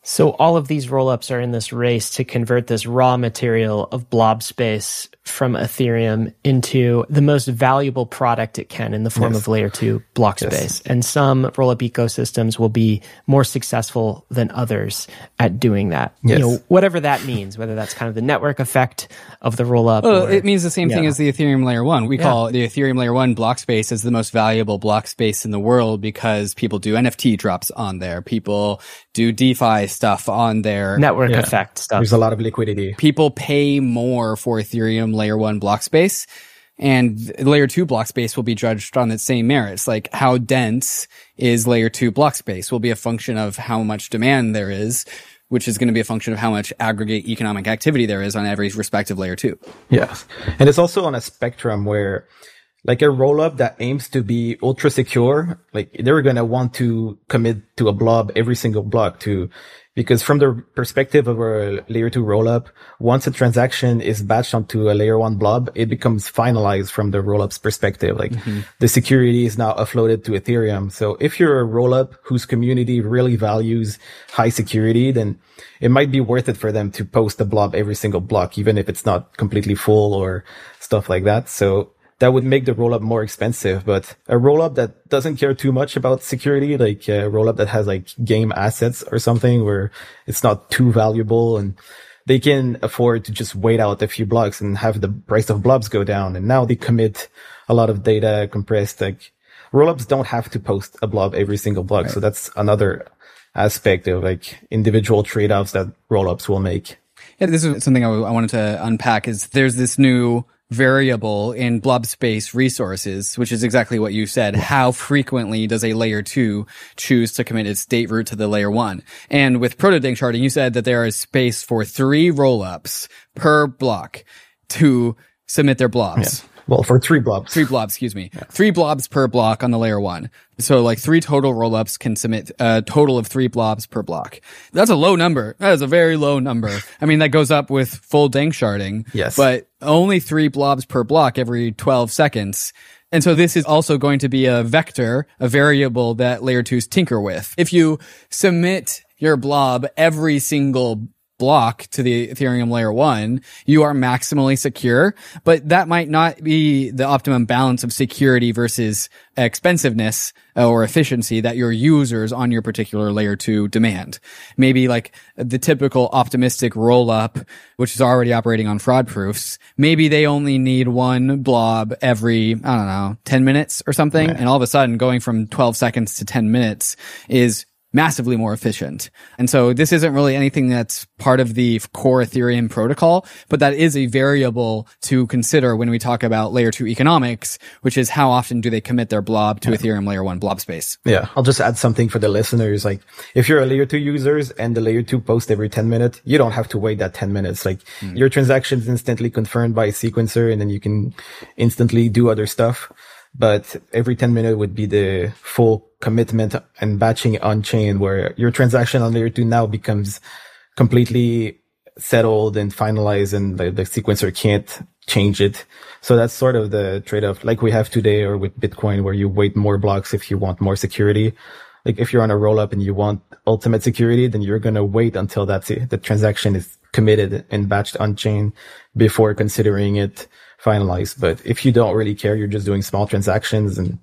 [SPEAKER 1] So all of these rollups are in this race to convert this raw material of blob space from Ethereum into the most valuable product it can in the form of layer 2 block space. And some rollup ecosystems will be more successful than others at doing that. You know, whatever that means, whether that's kind of the network effect of the rollup.
[SPEAKER 2] Well, it means the same thing as the Ethereum layer 1. We call the Ethereum layer 1 block space as the most valuable block space in the world because people do NFT drops on there. People do DeFi stuff on there.
[SPEAKER 1] Network effect stuff.
[SPEAKER 4] There's a lot of liquidity.
[SPEAKER 2] People pay more for Ethereum layer 1 block space, and layer 2 block space will be judged on its same merits. Like how dense is layer 2 block space will be a function of how much demand there is, which is going to be a function of how much aggregate economic activity there is on every respective layer 2.
[SPEAKER 4] Yes. And it's also on a spectrum where like a rollup that aims to be ultra secure, like they're going to want to commit to a blob every single block too. Because from the perspective of a layer 2 rollup, once a transaction is batched onto a layer 1 blob, it becomes finalized from the rollup's perspective. Like the security is now offloaded to Ethereum. So if you're a rollup whose community really values high security, then it might be worth it for them to post a blob every single block, even if it's not completely full or stuff like that. So that would make the rollup more expensive, but a rollup that doesn't care too much about security, like a rollup that has like game assets or something where it's not too valuable and they can afford to just wait out a few blocks and have the price of blobs go down. And now they commit a lot of data compressed. Like rollups don't have to post a blob every single block. So that's another aspect of like individual trade-offs that rollups will make.
[SPEAKER 2] Yeah, this is something I wanted to unpack is there's this new variable in blob space resources, which is exactly what you said. How frequently does a layer 2 choose to commit its date root to the layer 1? And with proto danksharding, you said that there is space for 3 rollups per block to submit their blobs.
[SPEAKER 4] Yeah. Well, for 3 blobs.
[SPEAKER 2] 3 blobs, excuse me. 3 blobs per block on the layer 1. So like 3 total rollups can submit a total of 3 blobs per block. That's a low number. That is a very low number. I mean, that goes up with full danksharding.
[SPEAKER 4] Yes.
[SPEAKER 2] But only 3 blobs per block every 12 seconds. And so this is also going to be a vector, a variable that layer 2s tinker with. If you submit your blob every single block to the Ethereum layer 1, you are maximally secure, but that might not be the optimum balance of security versus expensiveness or efficiency that your users on your particular layer 2 demand. Maybe like the typical optimistic rollup, which is already operating on fraud proofs, maybe they only need 1 blob every, I don't know, 10 minutes or something. And all of a sudden going from 12 seconds to 10 minutes is massively more efficient. And so this isn't really anything that's part of the core Ethereum protocol, but that is a variable to consider when we talk about layer 2 economics, which is how often do they commit their blob to Ethereum layer 1 blob space.
[SPEAKER 4] Yeah. I'll just add something for the listeners. Like if you're a layer 2 users and the layer 2 post every 10 minutes, you don't have to wait that 10 minutes. Like your transaction is instantly confirmed by a sequencer and then you can instantly do other stuff. But every 10 minutes would be the full commitment and batching on chain where your transaction on layer 2 now becomes completely settled and finalized and the sequencer can't change it. So that's sort of the trade-off like we have today or with Bitcoin where you wait more blocks if you want more security. Like if you're on a roll-up and you want ultimate security, then you're going to wait until the transaction is committed and batched on chain before considering it finalized. But if you don't really care, you're just doing small transactions and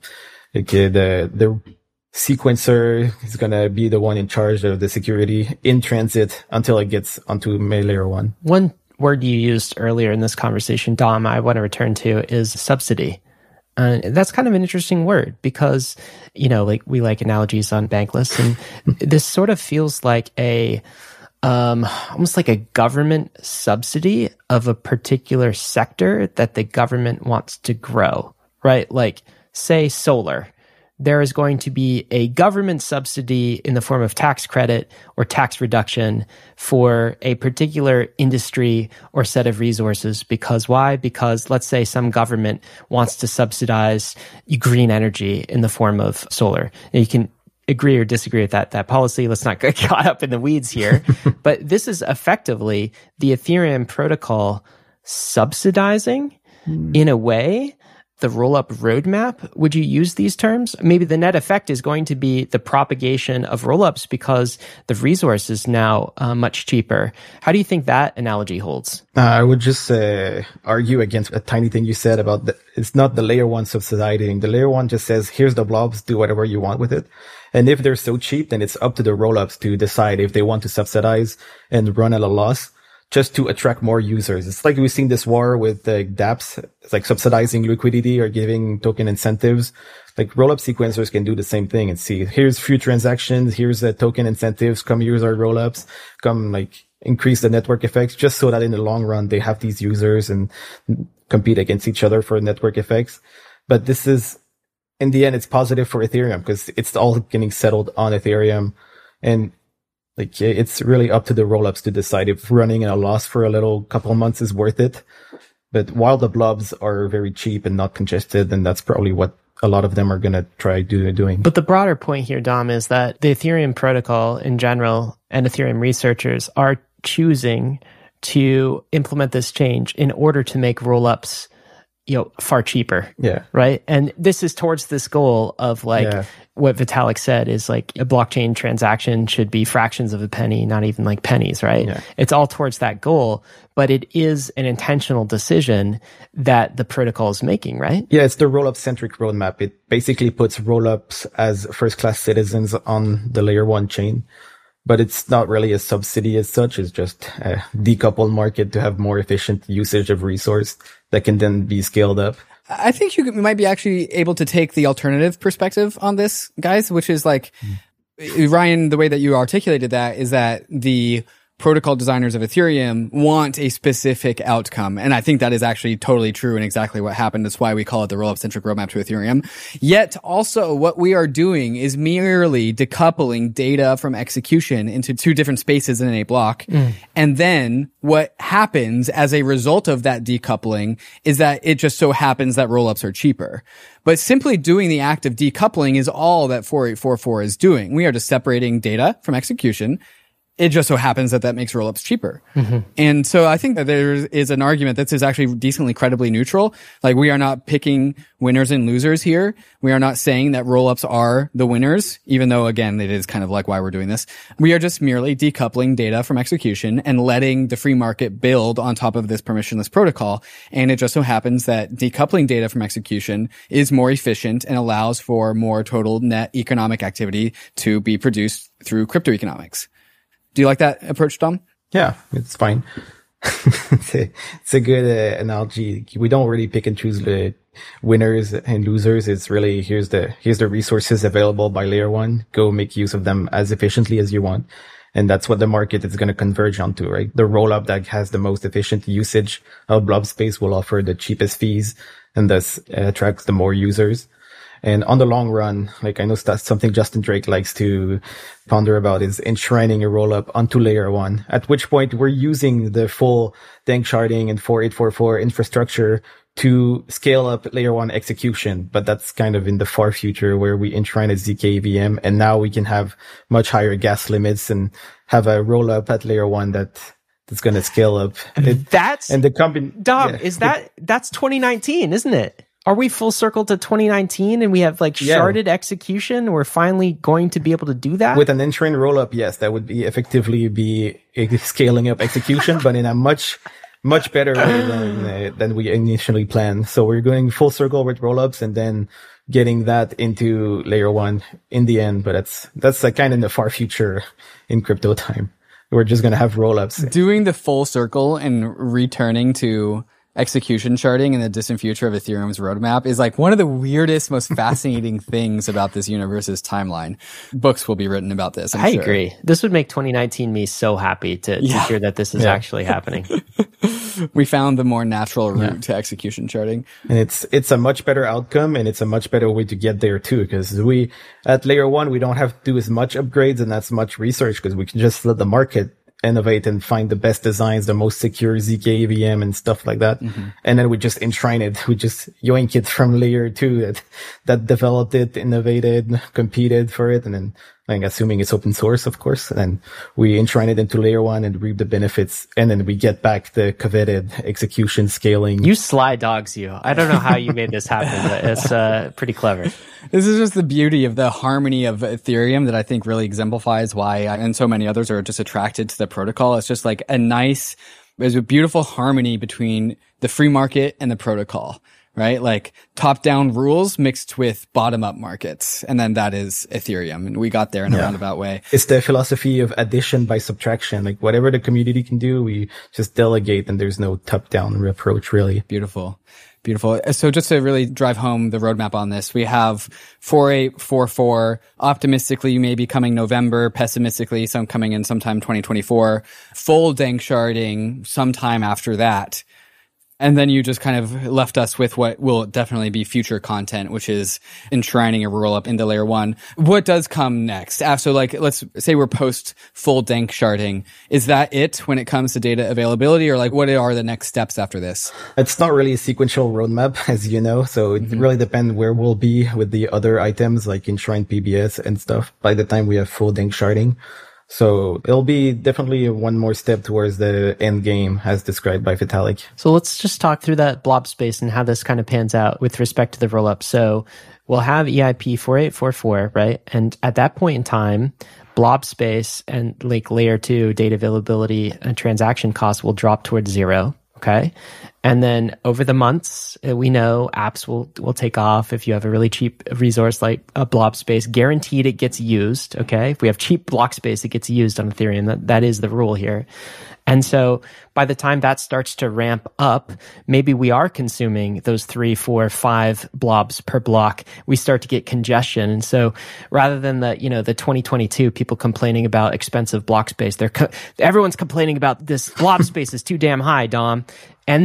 [SPEAKER 4] the sequencer is going to be the one in charge of the security in transit until it gets onto layer 1.
[SPEAKER 1] One word you used earlier in this conversation, Dom, I want to return to is subsidy. That's kind of an interesting word because, like we like analogies on Bankless, and this sort of feels like almost like a government subsidy of a particular sector that the government wants to grow, right? Like say solar. There is going to be a government subsidy in the form of tax credit or tax reduction for a particular industry or set of resources. Because why? Because let's say some government wants to subsidize green energy in the form of solar. And you can agree or disagree with that policy. Let's not get caught up in the weeds here. But this is effectively the Ethereum protocol subsidizing in a way the rollup roadmap, would you use these terms? Maybe the net effect is going to be the propagation of rollups because the resource is now much cheaper. How do you think that analogy holds?
[SPEAKER 4] I would just argue against a tiny thing you said about it's not the layer one subsidizing. The layer one just says, here's the blobs, do whatever you want with it. And if they're so cheap, then it's up to the rollups to decide if they want to subsidize and run at a loss, just to attract more users. It's like we've seen this war with dApps. It's like subsidizing liquidity or giving token incentives. Like rollup sequencers can do the same thing and see, here's few transactions, here's the token incentives, come use our rollups, come like increase the network effects, just so that in the long run, they have these users and compete against each other for network effects. But this is, in the end, it's positive for Ethereum because it's all getting settled on Ethereum. And like, it's really up to the rollups to decide if running at a loss for a little couple of months is worth it. But while the blobs are very cheap and not congested, then that's probably what a lot of them are going to try doing.
[SPEAKER 1] But the broader point here, Dom, is that the Ethereum protocol in general and Ethereum researchers are choosing to implement this change in order to make rollups, far cheaper.
[SPEAKER 4] Yeah.
[SPEAKER 1] Right. And this is towards this goal of what Vitalik said is like a blockchain transaction should be fractions of a penny, not even like pennies, right?
[SPEAKER 4] Yeah.
[SPEAKER 1] It's all towards that goal, but it is an intentional decision that the protocol is making, right?
[SPEAKER 4] Yeah, it's the rollup centric roadmap. It basically puts rollups as first class citizens on the layer one chain, but it's not really a subsidy as such. It's just a decoupled market to have more efficient usage of resource that can then be scaled up.
[SPEAKER 2] I think you might be actually able to take the alternative perspective on this, guys, which is like, Ryan, the way that you articulated that is that the protocol designers of Ethereum want a specific outcome. And I think that is actually totally true and exactly what happened. That's why we call it the rollup-centric roadmap to Ethereum. Yet also what we are doing is merely decoupling data from execution into two different spaces in a block. And then what happens as a result of that decoupling is that it just so happens that rollups are cheaper. But simply doing the act of decoupling is all that 4844 is doing. We are just separating data from execution. It just so happens that makes rollups cheaper. And so I think that there is an argument that this is actually decently credibly neutral. Like we are not picking winners and losers here. We are not saying that rollups are the winners, even though again, it is kind of like why we're doing this. We are just merely decoupling data from execution and letting the free market build on top of this permissionless protocol. And it just so happens that decoupling data from execution is more efficient and allows for more total net economic activity to be produced through crypto economics. Do you like that approach, Dom?
[SPEAKER 4] Yeah, it's fine. It's a good analogy. We don't really pick and choose the winners and losers. It's really, here's the resources available by layer one. Go make use of them as efficiently as you want. And that's what the market is going to converge onto, right? The rollup that has the most efficient usage of blob space will offer the cheapest fees and thus attracts the more users. And on the long run, like I know that's something Justin Drake likes to ponder about is enshrining a rollup onto layer one, at which point we're using the full Danksharding and 4844 infrastructure to scale up layer one execution. But that's kind of in the far future where we enshrine a ZK-VM and now we can have much higher gas limits and have a rollup at layer one that's going to scale up.
[SPEAKER 1] That's 2019, isn't it? Are we full circle to 2019 and we have like sharded execution? We're finally going to be able to do that?
[SPEAKER 4] With an enshrined rollup, yes, that would be effectively be scaling up execution, but in a much better way than we initially planned. So we're going full circle with rollups and then getting that into layer one in the end. But that's like kind of in the far future in crypto time. We're just going to have rollups.
[SPEAKER 2] Doing the full circle and returning to execution sharding in the distant future of Ethereum's roadmap is like one of the weirdest, most fascinating things about this universe's timeline. Books will be written about this.
[SPEAKER 1] I agree. This would make 2019 me so happy to hear that this is actually happening.
[SPEAKER 2] We found the more natural route to execution sharding.
[SPEAKER 4] And it's a much better outcome and it's a much better way to get there too. Cause at layer one, we don't have to do as much upgrades and as much research because we can just let the market innovate and find the best designs, the most secure ZK VM and stuff like that. And then we just enshrine it. We just yoink it from layer two that developed it, innovated, competed for it, and then like assuming it's open source, of course. And we enshrine it into layer 1 and reap the benefits. And then we get back the coveted execution scaling.
[SPEAKER 1] You sly dogs, you. I don't know how you made this happen, but it's pretty clever.
[SPEAKER 2] This is just the beauty of the harmony of Ethereum that I think really exemplifies why I and so many others are just attracted to the protocol. It's just like there's a beautiful harmony between the free market and the protocol. Right? Like top-down rules mixed with bottom-up markets. And then that is Ethereum. And we got there in a roundabout way.
[SPEAKER 4] It's the philosophy of addition by subtraction. Like whatever the community can do, we just delegate and there's no top-down approach really.
[SPEAKER 2] Beautiful. Beautiful. So just to really drive home the roadmap on this, we have 4844, optimistically maybe coming November, pessimistically some coming in sometime 2024, full danksharding sometime after that. And then you just kind of left us with what will definitely be future content, which is enshrining a rollup into layer 1. What does come next? So like, let's say we're post full danksharding. Is that it when it comes to data availability, or like what are the next steps after this?
[SPEAKER 4] It's not really a sequential roadmap, as you know. So it really depends where we'll be with the other items like enshrine PBS and stuff by the time we have full danksharding. So it'll be definitely one more step towards the end game as described by Vitalik.
[SPEAKER 1] So let's just talk through that blob space and how this kind of pans out with respect to the rollup. So we'll have EIP 4844, right? And at that point in time, blob space and like layer 2 data availability and transaction costs will drop towards 0. Okay. And then over the months, we know apps will take off. If you have a really cheap resource like a blob space, guaranteed it gets used. Okay. If we have cheap block space, it gets used on Ethereum. That is the rule here. And so by the time that starts to ramp up, maybe we are consuming those 3, 4, 5 blobs per block. We start to get congestion. And so rather than the 2022 people complaining about expensive block space, everyone's complaining about this blob space is too damn high, Dom. And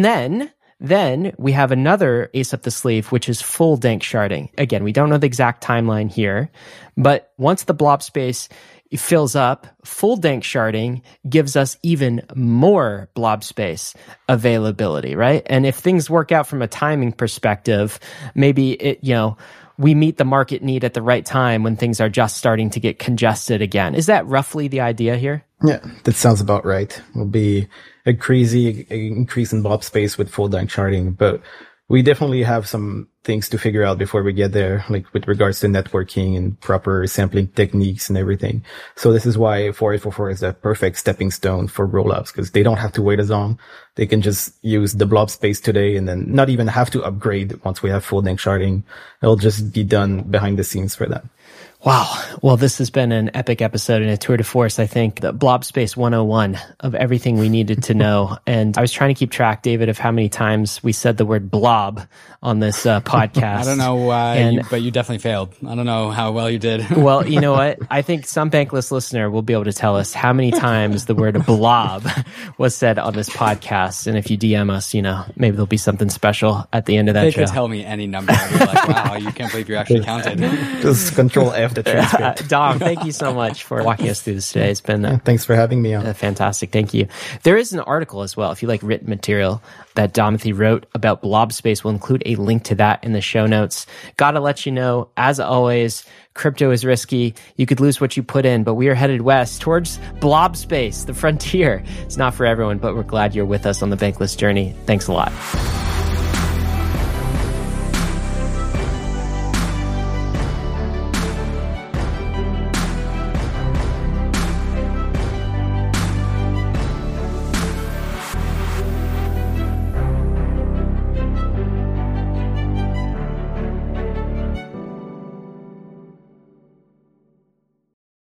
[SPEAKER 1] then we have another ace up the sleeve, which is full danksharding. Again, we don't know the exact timeline here, but once the blob space fills up, full danksharding gives us even more blob space availability, right? And if things work out from a timing perspective, maybe we meet the market need at the right time when things are just starting to get congested again. Is that roughly the idea here?
[SPEAKER 4] Yeah, that sounds about right. Will be a crazy increase in blob space with full danksharding, but we definitely have some things to figure out before we get there, like with regards to networking and proper sampling techniques and everything. So this is why 4844 is a perfect stepping stone for rollups, because they don't have to wait as long. They can just use the blob space today and then not even have to upgrade once we have full danksharding. It'll just be done behind the scenes for them.
[SPEAKER 1] Wow. Well, this has been an epic episode and a tour de force, I think, the blob space 101 of everything we needed to know. And I was trying to keep track, David, of how many times we said the word blob on this podcast.
[SPEAKER 2] I don't know why, but you definitely failed. I don't know how well you did.
[SPEAKER 1] Well, you know what? I think some bankless listener will be able to tell us how many times the word blob was said on this podcast. And if you DM us, maybe there'll be something special at the end of that show.
[SPEAKER 2] They could tell me any number. I'd be like, wow, you can't believe you actually counted.
[SPEAKER 4] Just Control F the transcript.
[SPEAKER 1] Dom, thank you so much for walking us through this today. It's been
[SPEAKER 4] thanks for having me on.
[SPEAKER 1] Fantastic. Thank you. There is an article as well, if you like written material, that Domothy wrote about blob space. We'll include a link to that in the show notes. Gotta let you know, as always, crypto is risky. You could lose what you put in, but we are headed west towards blob space, the frontier. It's not for everyone, but we're glad you're with us on the Bankless journey. Thanks a lot.